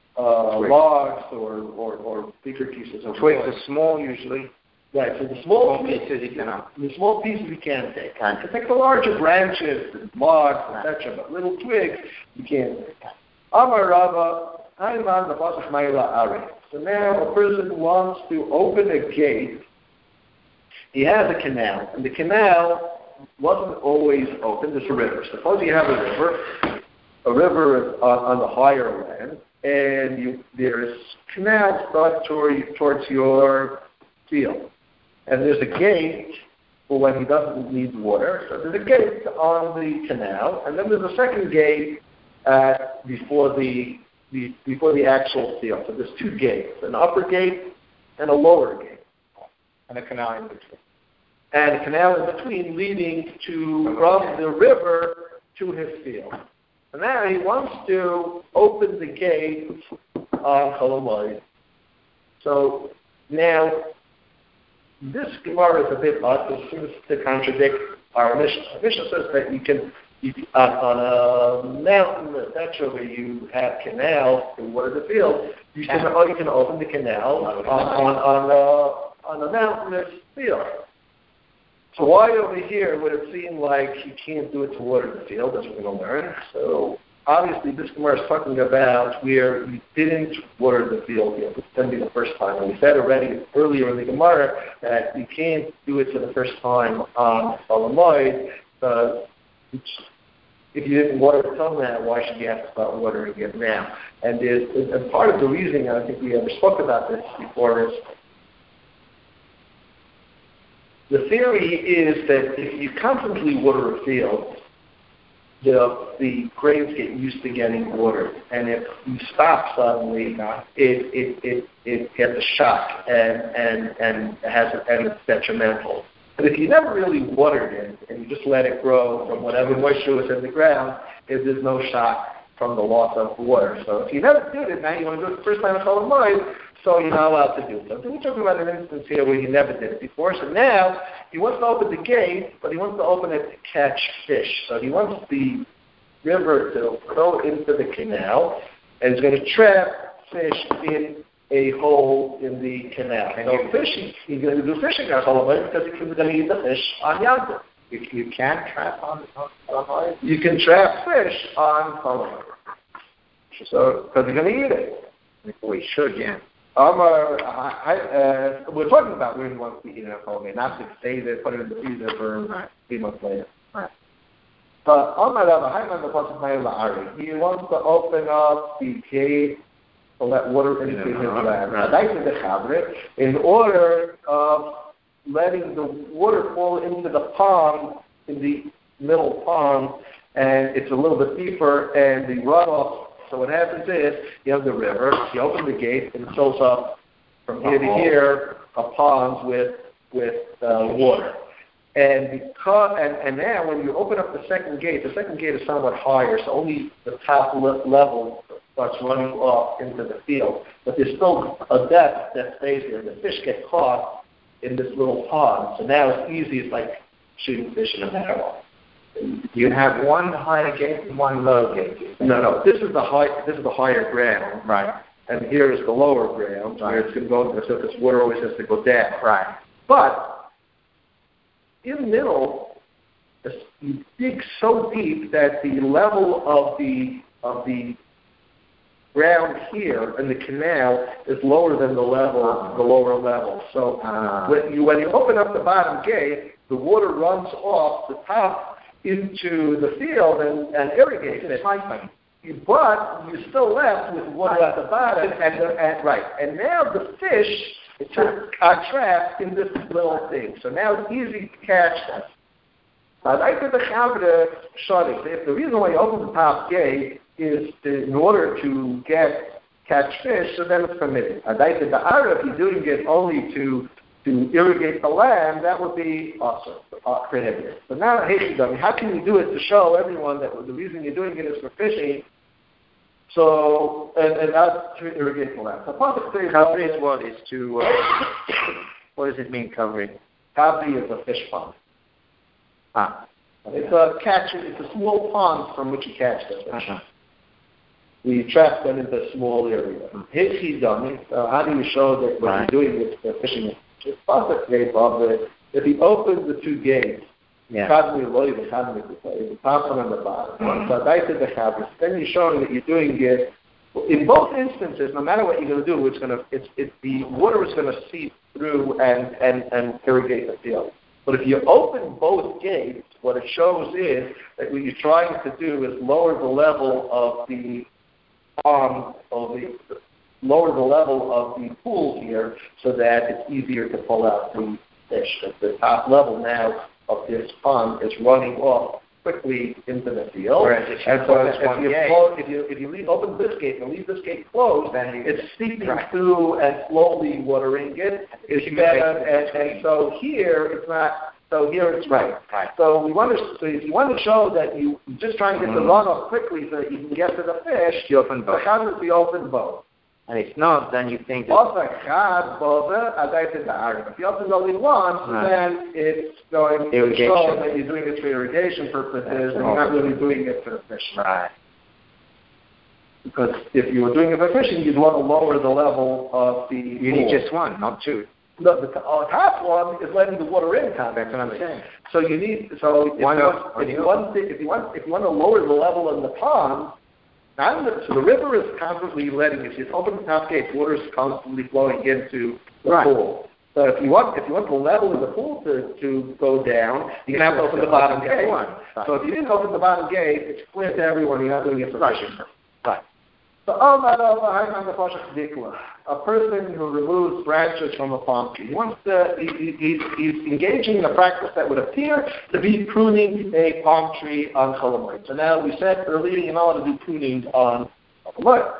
logs or bigger pieces of twigs wood. are small usually. Right, so the small pieces you cannot. The small pieces you can take. You can take the larger branches, the logs, etc., but little twigs you can't take. Amar Rava, Ayman the Pasuk Mayla Ari. So now a person wants to open a gate. He has a canal, and the canal wasn't always open. There's a river. Suppose you have a river is on the higher land, and there's canals start towards your field. And there's a gate for when he doesn't need water. So there's a gate on the canal, and then there's a second gate before the actual field. So there's two gates, an upper gate and a lower gate. And a canal in between. And a canal in between leading from the river to his field. And now he wants to open the gate on Cholamoid. So now, this Gemara is a bit odd. It seems to contradict our Mishnah. Our Mishnah says that you can on a mountain, etc., where you have canals to water the field, you can open the canal on a mountainous field. So why over here would it seem like you can't do it to water the field? That's what we're going to learn. So obviously, this Gemara is talking about where you didn't water the field yet. This is going to be the first time. And we said already earlier in the Gemara that you can't do it for the first time on Cholamoid. If you didn't water it till now, why should you have to start watering it now? And part of the reason, I think we ever spoke about this before, is the theory is that if you constantly water a field, the grains get used to getting watered, and if you stop suddenly, it gets a shock and it's detrimental. But if you never really watered it and you just let it grow from whatever moisture was in the ground, there's no shock from the loss of water. So if you never did it, now you want to do it the first time in Cholamoid, so you're not allowed to do so. So we're talking about an instance here where you never did it before. So now he wants to open the gate, but he wants to open it to catch fish. So he wants the river to go into the canal, and he's going to trap fish in a hole in the canal. And he's going to do fishing on Cholamoid because he's going to eat the fish on Yom Tov. You can't trap on oil? You can trap fish on oil. So, because they're going to eat it. We should, yeah. We're talking about when he wants to eat it at home, not to save it, put it in the freezer for 3 months later. Right. But he wants to open up the gate to let water into his land. In order of letting the water fall into the pond, in the middle pond, and it's a little bit deeper, and the runoff. So what happens is, you have the river, you open the gate, and it fills up from here to here a pond with water. And now when you open up the second gate is somewhat higher, so only the top level starts running off into the field. But there's still a depth that stays there. The fish get caught in this little pond. So now it's easy. It's like shooting fish in a barrel. You have one high gate and one low gate. No. This is the higher ground. Right. And here is the lower ground, where it's going to go, so this water always has to go down. Right. But in the middle, you dig so deep that the level of the ground here in the canal is lower than the lower level. So when you open up the bottom gate, the water runs off the top into the field and irrigates it. But you're still left with water at the bottom, and now the fish are trapped in this little thing. So now it's easy to catch them. If the reason why you open the top gate is in order to catch fish, so then it's permitted. If you're doing it only to irrigate the land, that would be also prohibited. But now, how can you do it to show everyone that the reason you're doing it is for fishing? So, and not to irrigate the land. So, covering is what is to. What does it mean, covering? Covering is a fish pond. It's a small pond from which you catch the fish. We trap them in the small area. How do you show that what you're doing is fishing? If he opens the two gates, the top one and the bottom, then you're showing that you're doing it. In both instances, no matter what you're going to do, the water is going to seep through and irrigate the field. But if you open both gates, what it shows is that what you're trying to do is lower the level of the pool here, so that it's easier to pull out the fish. The top level now of this pond is running off quickly into the field. And so if you open this gate and leave this gate closed, then it's seeping through and slowly watering it. And so here it's not. So here it's right. So if you want to show that you're just trying to get the runoff quickly so that you can get to the fish, you open both. How does we open both? And if not, then you think that... If you open only one, then it's going to show that you're doing it for irrigation purposes and you're not really doing it for fishing. Right. Because if you were doing it for fishing, you'd want to lower the level of the You pool. need just one, not two. The top one is letting the water in. That's what I'm saying. So you need. So if you want to lower the level in the pond, so the river is constantly letting. If you open the top gate, water is constantly flowing into the pool. So if you want the level in the pool to go down, you're going to have to open the bottom gate. So if you didn't open the bottom gate, it's clear to everyone you're not doing it for fishing. Right. So, a person who removes branches from a palm tree, he's engaging in a practice that would appear to be pruning a palm tree on Chol Hamoed. So now we said earlier you're not allowed to do pruning on Chol Hamoed.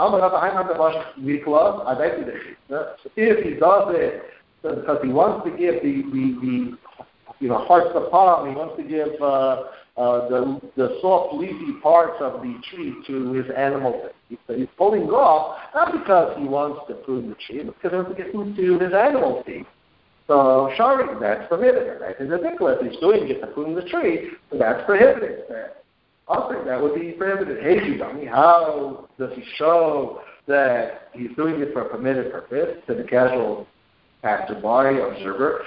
If he does it because he wants to give the hearts of palm, he wants to give the soft leafy parts of the tree to his animals. He's pulling off, not because he wants to prune the tree, but because he wants to get food to his animals to eat. So, shari, that's permitted. Right? It's ridiculous. He's doing it to prune the tree, so that's prohibited. Also, that would be prohibited. Hey, Dummy, how does he show that he's doing it for a permitted purpose to the casual passerby, observer.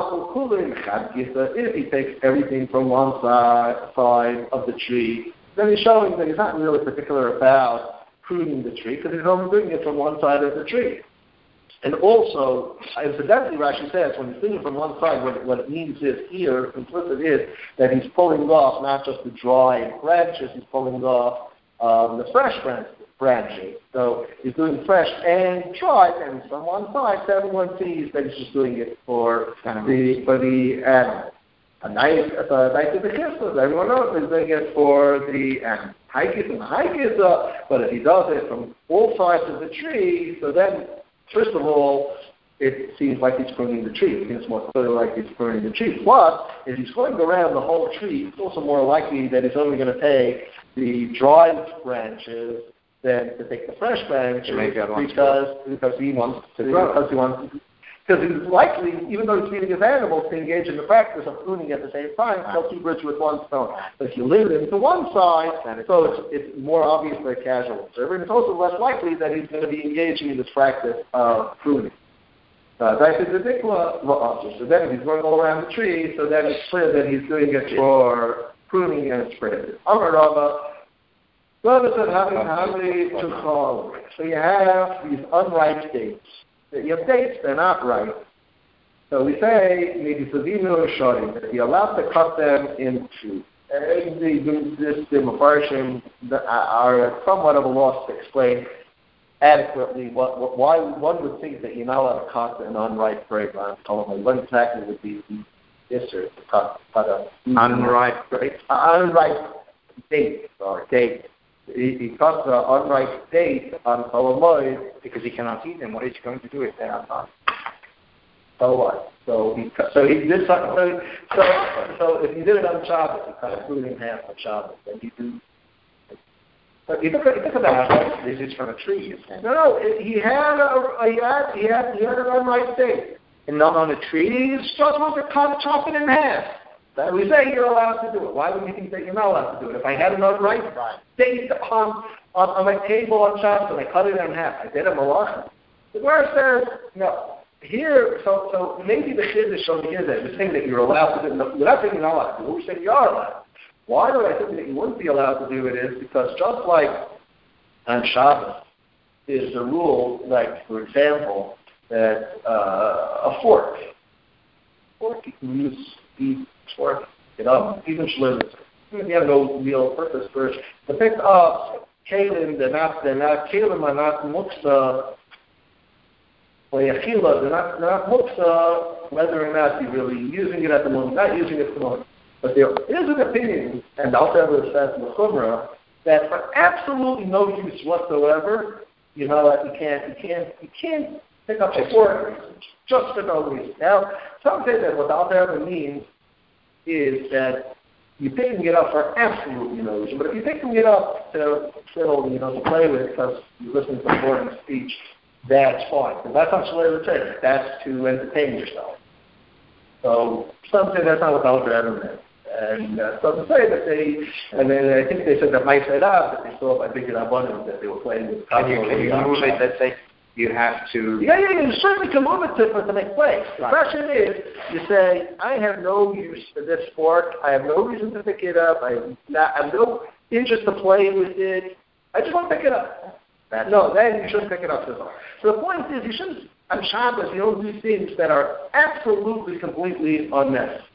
If he takes everything from one side of the tree, then he's showing that he's not really particular about pruning the tree because he's only doing it from one side of the tree. And also, incidentally, Rashi says, when he's doing it from one side, what it means is here, implicit is that he's pulling off not just the dry branches, he's pulling off the fresh branches. So he's doing fresh and dry, and from one side, so everyone sees that he's just doing it for the animal. A nice is the kisses. Everyone knows he's doing it for the animal. Hikis and hikis, but if he does it from all sides of the tree, so then, first of all, it seems like he's pruning the tree. It seems more clearly like he's pruning the tree. Plus, if he's going around the whole tree, it's also more likely that he's only going to take the dry branches than to take the fresh branches because he wants to. Because he's likely, even though he's feeding his animals, to engage in the practice of pruning at the same time, kill two birds with one stone. But if you limit him to one side, so it's more obvious for a casual observer, and it's also less likely that he's going to be engaging in this practice of pruning. So then if he's going all around the tree, so then it's clear that he's doing it for pruning and spreading. So you have these unripe dates. You have dates, they're not ripe. So we say, maybe Savino or Shari, that you're allowed to cut them into. And the Mepharshim are somewhat of a loss to explain adequately why one would think that you're not allowed to cut an unripe grape. What exactly would be the issue to cut an unripe grape? Unripe date. He cuts an unripe date on Cholamoid because he cannot eat them. What is he going to do with that? So what? So he did something. So if he did it on Shabbos, he cut a fruit in half on Shabbos. Then he do. But you think about this is from a tree. No. He had an unripe date, and not on a tree. He's just supposed to chop it in half. That we say you're allowed to do it. Why would you think that you're not allowed to do it? If I had an unripe date on my table on Shabbos and I cut it in half, I did a malacha. The Gemara says no. Here, so maybe the chiddush over here that we're saying that you're allowed to do it. We're not saying you're not allowed to do it. We're saying you are allowed. Why do I think that you wouldn't be allowed to do it is because just like on Shabbos, there's a rule, like, for example, that a fork you can use the fork, even shlimmers. You have no real purpose for it. To pick up kalim, they're not kalim are not muksa, or yachila, they're not muksa, whether or not you're really using it at the moment, not using it at the moment. But there is an opinion, and I'll tell you says in the Chumrah, that for absolutely no use whatsoever, you can't pick up a fork just for no reason. Now, some say that what the Alter means is that you're picking it up for absolutely no reason. But if you're picking it up to play with because you're listening to a boring speech, that's fine. But that's not Shalei L'Tzedek. That's to entertain yourself. So some say that's not what the Alter meant. And so to say that and then I think they said that Mike said that they saw by Big Rabbanim that they were playing with. Can you move it? Let's say you have to. Yeah, you certainly can move it to make place. The question is, you say, I have no use for this fork. I have no reason to pick it up. I have no interest to play with it. I just want to pick it up. Then you shouldn't pick it up so far. So the point is, you shouldn't, on Shabbos, you don't do things that are absolutely, completely unnecessary.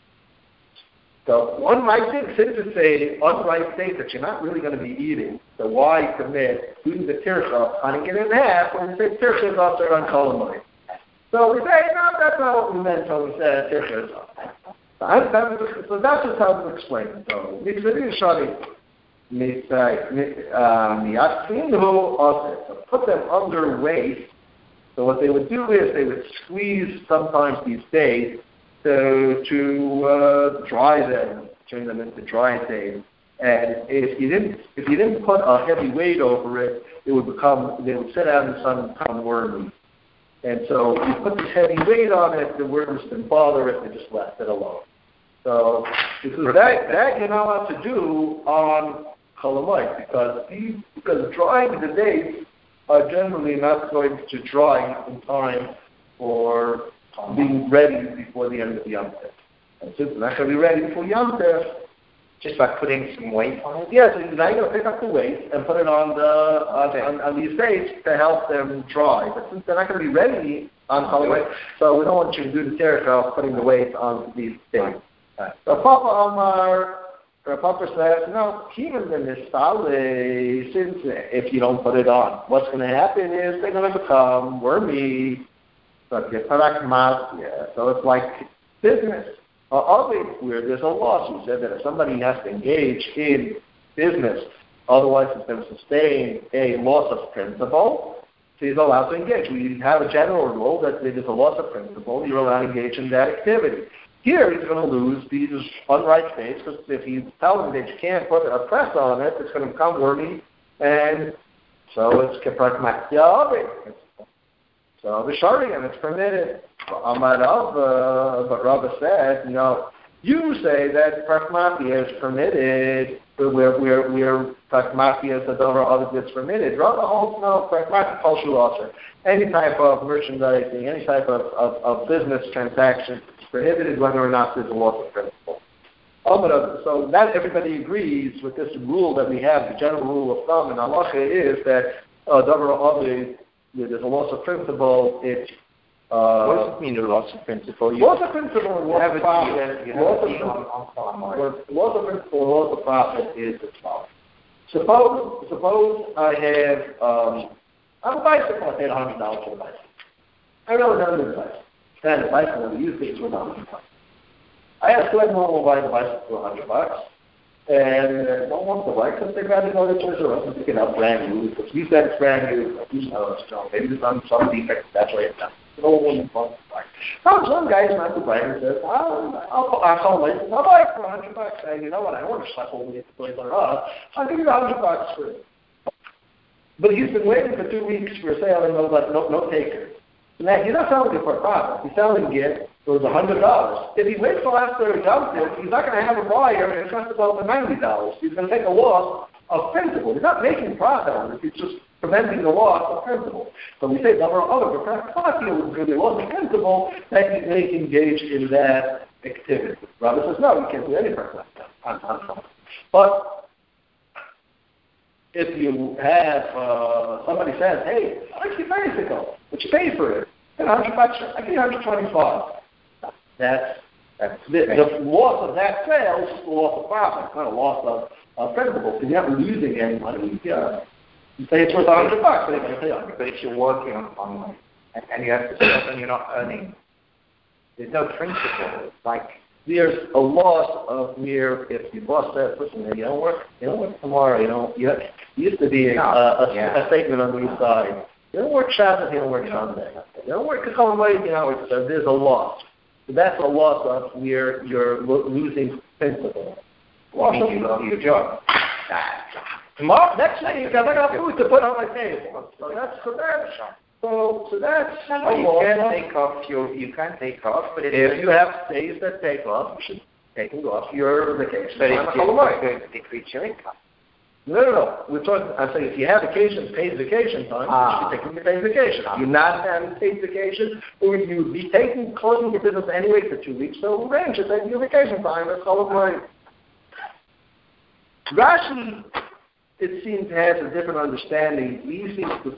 So one might think, since it's an unripe date that you're not really going to be eating, so why commit doing the tircha, cutting it in half, when we say tircha is also on Cholamoid? So we say, no, that's not what we meant when we said tircha is off. So that's just how to explain it. So put them under weight. So what they would do is they would squeeze sometimes these days to dry them, turn them into dry days. And if you didn't put a heavy weight over it, they would sit out in the sun and become wormy. And so if you put this heavy weight on it, the worms didn't bother it, they just left it alone. So that you're not allowed to do on Cholamoid because drying the dates are generally not going to dry in time for being ready before the end of Yom Tov. And since they're not going to be ready before Yom Tov, just by putting some weight on it? yes, so now you're going to pick up the weight and put it on the estates to help them dry. But since they're not going to be ready on Halloween, so we don't want you to do the terror of putting the weight on these estates. So Papa Omar, or Papa says, no, even in this Sale, since if you don't put it on, what's going to happen is they're going to become wormy. So it's like business. Where there's a lawsuit said that if somebody has to engage in business, otherwise it's going to sustain a loss of principle, so he's allowed to engage. We have a general rule that if there's a loss of principle, you're allowed to engage in that activity. Here he's going to lose these unright states because if he's telling them that you can't put a press on it, it's going to become wormy, and so it's keprak. So the Shari, and it's permitted. But Rabbi said, you say that pragmatia is permitted, where pragmatia is a dollar other that's permitted. Rabbi holds no pragmatic cultural also. Any type of merchandising, any type of business transaction is prohibited whether or not there's a loss of principle. So that everybody agrees with this rule that we have, the general rule of thumb in halacha is that there's a loss of principle, what does it mean, a loss of principle? Loss of principle and loss of profit. Loss of profit is as follows. Suppose I have a bicycle. I paid $100 for the bicycle. I know another bicycle. And the bicycle and the used things were $100. I asked my mom to buy the bicycle for $100. And no one wants to buy it because they'd rather go to Toys R Us and pick it up brand new. Because we said it's brand new. Maybe there's some defects. That's why it's not. No one wants to buy it. Now, some guy's not to buy it and says, I'll call later. I'll buy it for $100. And you know what? I don't want to slap over the Toys R Us. I'll give you $100 for it. But he's been waiting for 2 weeks for a sale and no takers. Now, he's not selling it for a profit. He's selling it for $100. If he waits till after he dumps it, he's not going to have a buyer and it's going to sell for $90. He's going to take a loss of principle. He's not making profit on it. He's just preventing the loss of principle. So we say, but Pragmatia would really loss of principle that he may engage in that activity. Rabbi says, no, you can't do any Pragmatia. But if you have, somebody says, hey, I like your bicycle, but you pay for it. $100, I give you $125. That's the loss of that sale is the loss of profit. It's not a loss of principle. Because you're not losing any money. You say it's worth $100, so they're going to pay $100. But if you're working on and you have to sell and you're not earning, there's no principle. It's like there's a loss of mere if you boss says, listen, you don't work tomorrow. You used to be a statement on the side. You don't work Shabbat, you don't work Sunday. You don't work there's a loss. So that's a loss of where you're losing principle. Well, you love your job. Tomorrow, next day, I got food to put on my table. So that's you can't take off. But if you have days that take off, you should take off your vacation. But it's going to decrease your income. No. We're talking. I'm saying if you have vacation, paid vacation time, you should be taking your paid vacation. You're not having paid vacation, or you'd be closing your business anyway for 2 weeks. So arrange it, taking your vacation time. That's all of mine. Rashi, it seems, has a different understanding. He seems to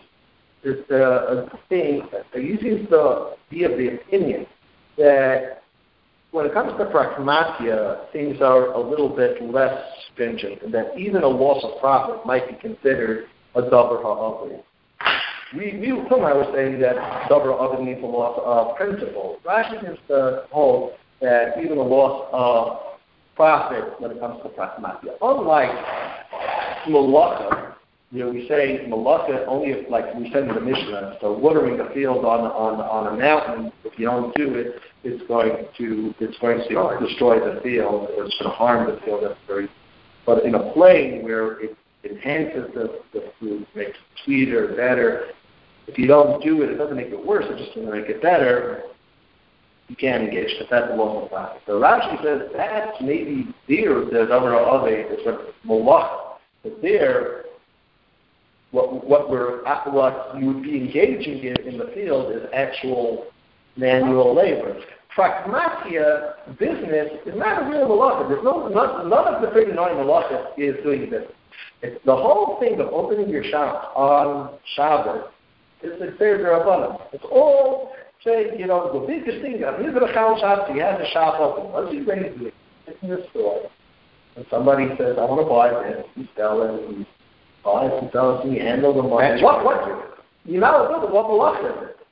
be of the opinion that when it comes to pragmatia, things are a little bit less stringent, and that even a loss of profit might be considered a davar ha'avli. I was saying that davar ha'avli means a loss of principle. Rashi seems to hold that even a loss of profit when it comes to pragmatia. Unlike malacha, we say malacha only if, like we said in the Mishnah, so watering the field on a mountain, if you don't do it, it's going to destroy the field, or it's going to harm the field. But in a plain where it enhances the fruit, makes it sweeter, better. If you don't do it, it doesn't make it worse. It's just going to make it better. You can't engage. But that's a loss of profit. So Rashi says that's maybe there. There's other it's a malacha, but there. What you would be engaging in the field is actual manual labor. Pragmatia, business, is not a real malacha. There's none of the 39 malachas is doing business. It's the whole thing of opening your shop on Shabbos. It's a fair rabbanon. It's all saying, the biggest thing. Here's the Chal Shabbos. He has a shop open. What's he ready to do? It's in the store. And somebody says, I want to buy this. You sell it. You buy it and sell it. And you handle the money. What? You're not a builder. What malacha is it?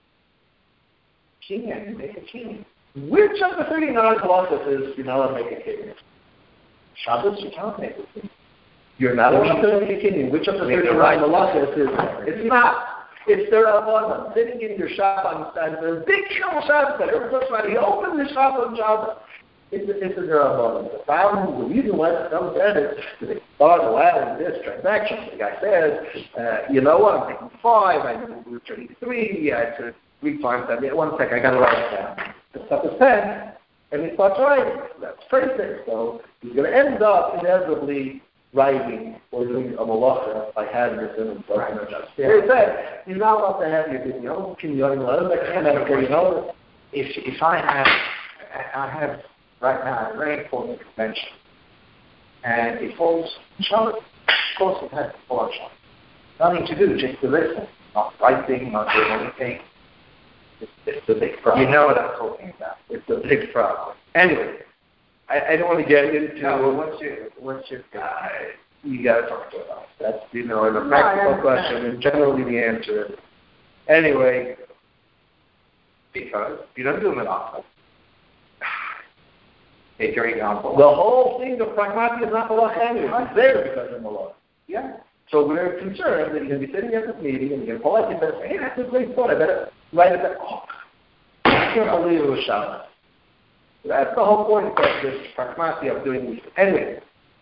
King, make a king. Which of the 39 malachas is you're not allowed to make a king? Shabbos, you can't make a king. You're not allowed to make a king. Which of the 39 malachas is it? It's not. It's the rabbanon sitting in your shop on the big Shabbos that everyone talks about. He opened the shop on Shabbos. It's a rabbanon. The problem, the reason why it comes at it is they start allowing this transaction. The guy says, you know what? I'm taking 5. I do 33. I took 3 times that. One sec, I got to write it down. The stuff is 10, and he starts writing. That's crazy. So he's going to end up inevitably writing or doing a malacha by having this in himself. Right. He said, you're not allowed to have your video. Can you If I have right now a very important convention, and it falls short, of course it has to fall short. Nothing to do, just to listen, not writing, not doing anything. It's a big problem. You know what I'm talking about. It's a big problem. Anyway, I don't want to get into what's your guy? You got to talk to us. That's a practical question, and generally the answer is anyway. Because you don't do it often. Take your example. The whole thing of pragmatia is not malacha anyway. It's there because of malacha. Yeah. So we're concerned that you're going to be sitting at this meeting and you're going to pull out your pen and say, hey, that's a great thought. I better write it down. Oh, I can't believe it was Shabbos. That's the whole point of this pragmatia of doing this. Anyway,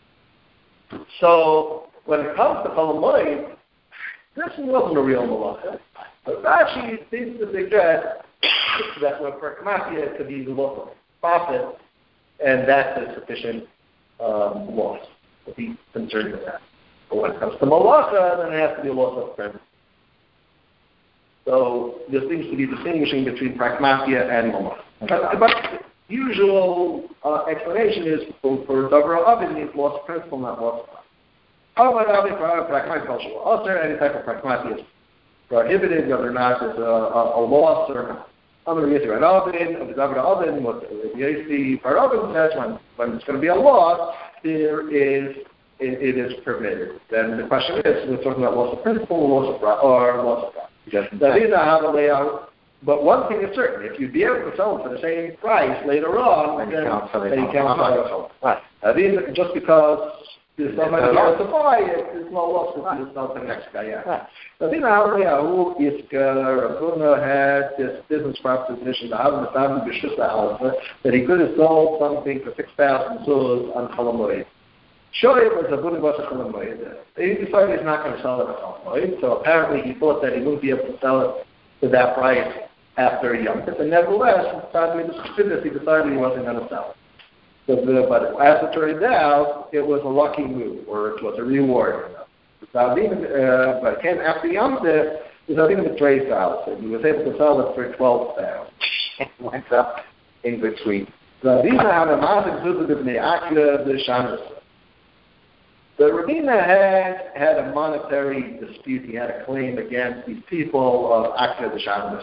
so when it comes to Chol Hamoed, this wasn't a real malacha. But Rashi seems to suggest that when pragmatia could be the local profit, and that's a sufficient loss to be concerned with that. But when it comes to malacha, then it has to be a loss of premise. So there seems to be distinguishing between pragmatia and malacha. But usual explanation is for Davar Ovid means loss of principle, not loss of pragmatia. Any type of pragmatia is prohibited, whether or not it's a loss or other reason. An Ovid, of the Davar Ovid, what the Yossi Ovid says, when it's going to be a loss, it is permitted. Then the question is, we're talking about loss of principle or loss of profit. But one thing is certain, if you'd be able to sell it for the same price later on, then you can't sell it. Right. I mean, just because there's somebody else to buy it, there's no loss to sell to the next guy. Yeah. Rabuna had this business proposition that he could have sold something for 6,000 zuz on Chol Hamoed. Sure, it was a good investment Chol Hamoed. He decided he's not going to sell it at Chol Hamoed, so apparently he thought that he wouldn't be able to sell it to that price after Yom Tov. And nevertheless, he decided he wasn't going to sell it. But as it turned out, it was a lucky move, or it was a reward. But again, after Yom Tov, he was having the trade sales, and he was able to sell it for 12,000. It went up in between. The Ravina had a monetary dispute. He had a claim against these people of Akra the Shabbos.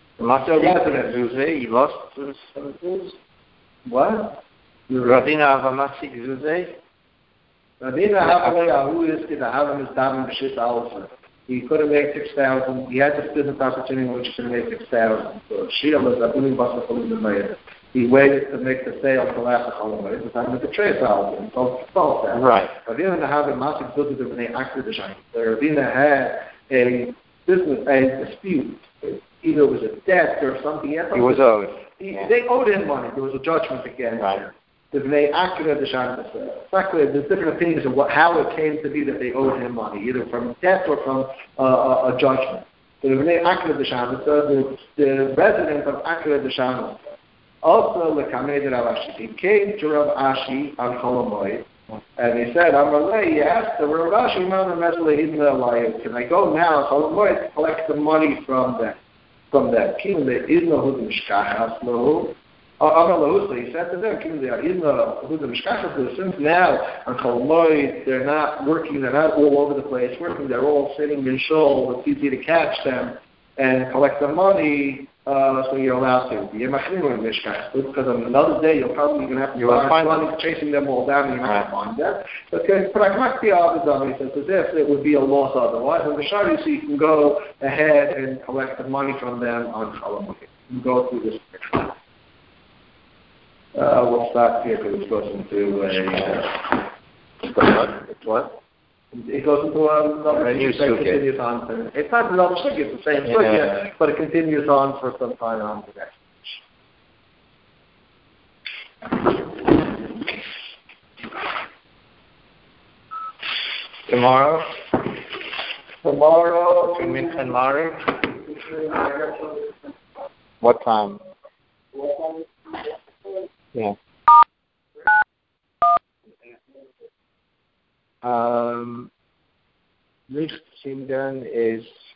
He lost his What? Ravina Avamasik Zuzeh? Ravina Havaleahu is going to have him as Davin B'Shit also. He could have made 6,000. He had this business opportunity in which he could have made 6,000. So Shia was Abulim Basa Cholim B'Mayah. He waited to make the sale till after Chol Hamoed. The time of the trade sale and sold that. Right. Ravina have a massive business of an Akra the Shabbos. The Ravina had a dispute. Either it was a debt or something else. He was owed. They owed him money. There was a judgment against him. There's different opinions of how it came to be that they owed him money, either from debt or from a judgment. So the resident of Akra the Shabbos also Lekamed Rav Ashi. He came to Rav Ashi on Chol Hamoed, and he said, he asked the Rav Ashi, can I go now, Chol Hamoed, collect the money from them? from that. Kim there is no hudum shkachas lahu. He said to them, Kim there is no hudum shkachas. Since now on Chol they're not working, they're not all over the place working. They're all sitting in shul. It's easy to catch them and collect their money. So you're allowed to. Because on another day you're probably going to have to find money chasing them all down and you're not going to find them. Because pragmatically, he says, as if it would be a loss otherwise. And the Shari, so you can go ahead and collect the money from them on Chol. You can go through this picture. We'll stop here because it goes into what? It goes into another new sugya. Continues on. It's not another sugya, it's the same sugya, but it continues on for some time on the next. Tomorrow, Mincha and Mariv. what time? Yeah. Next thing then is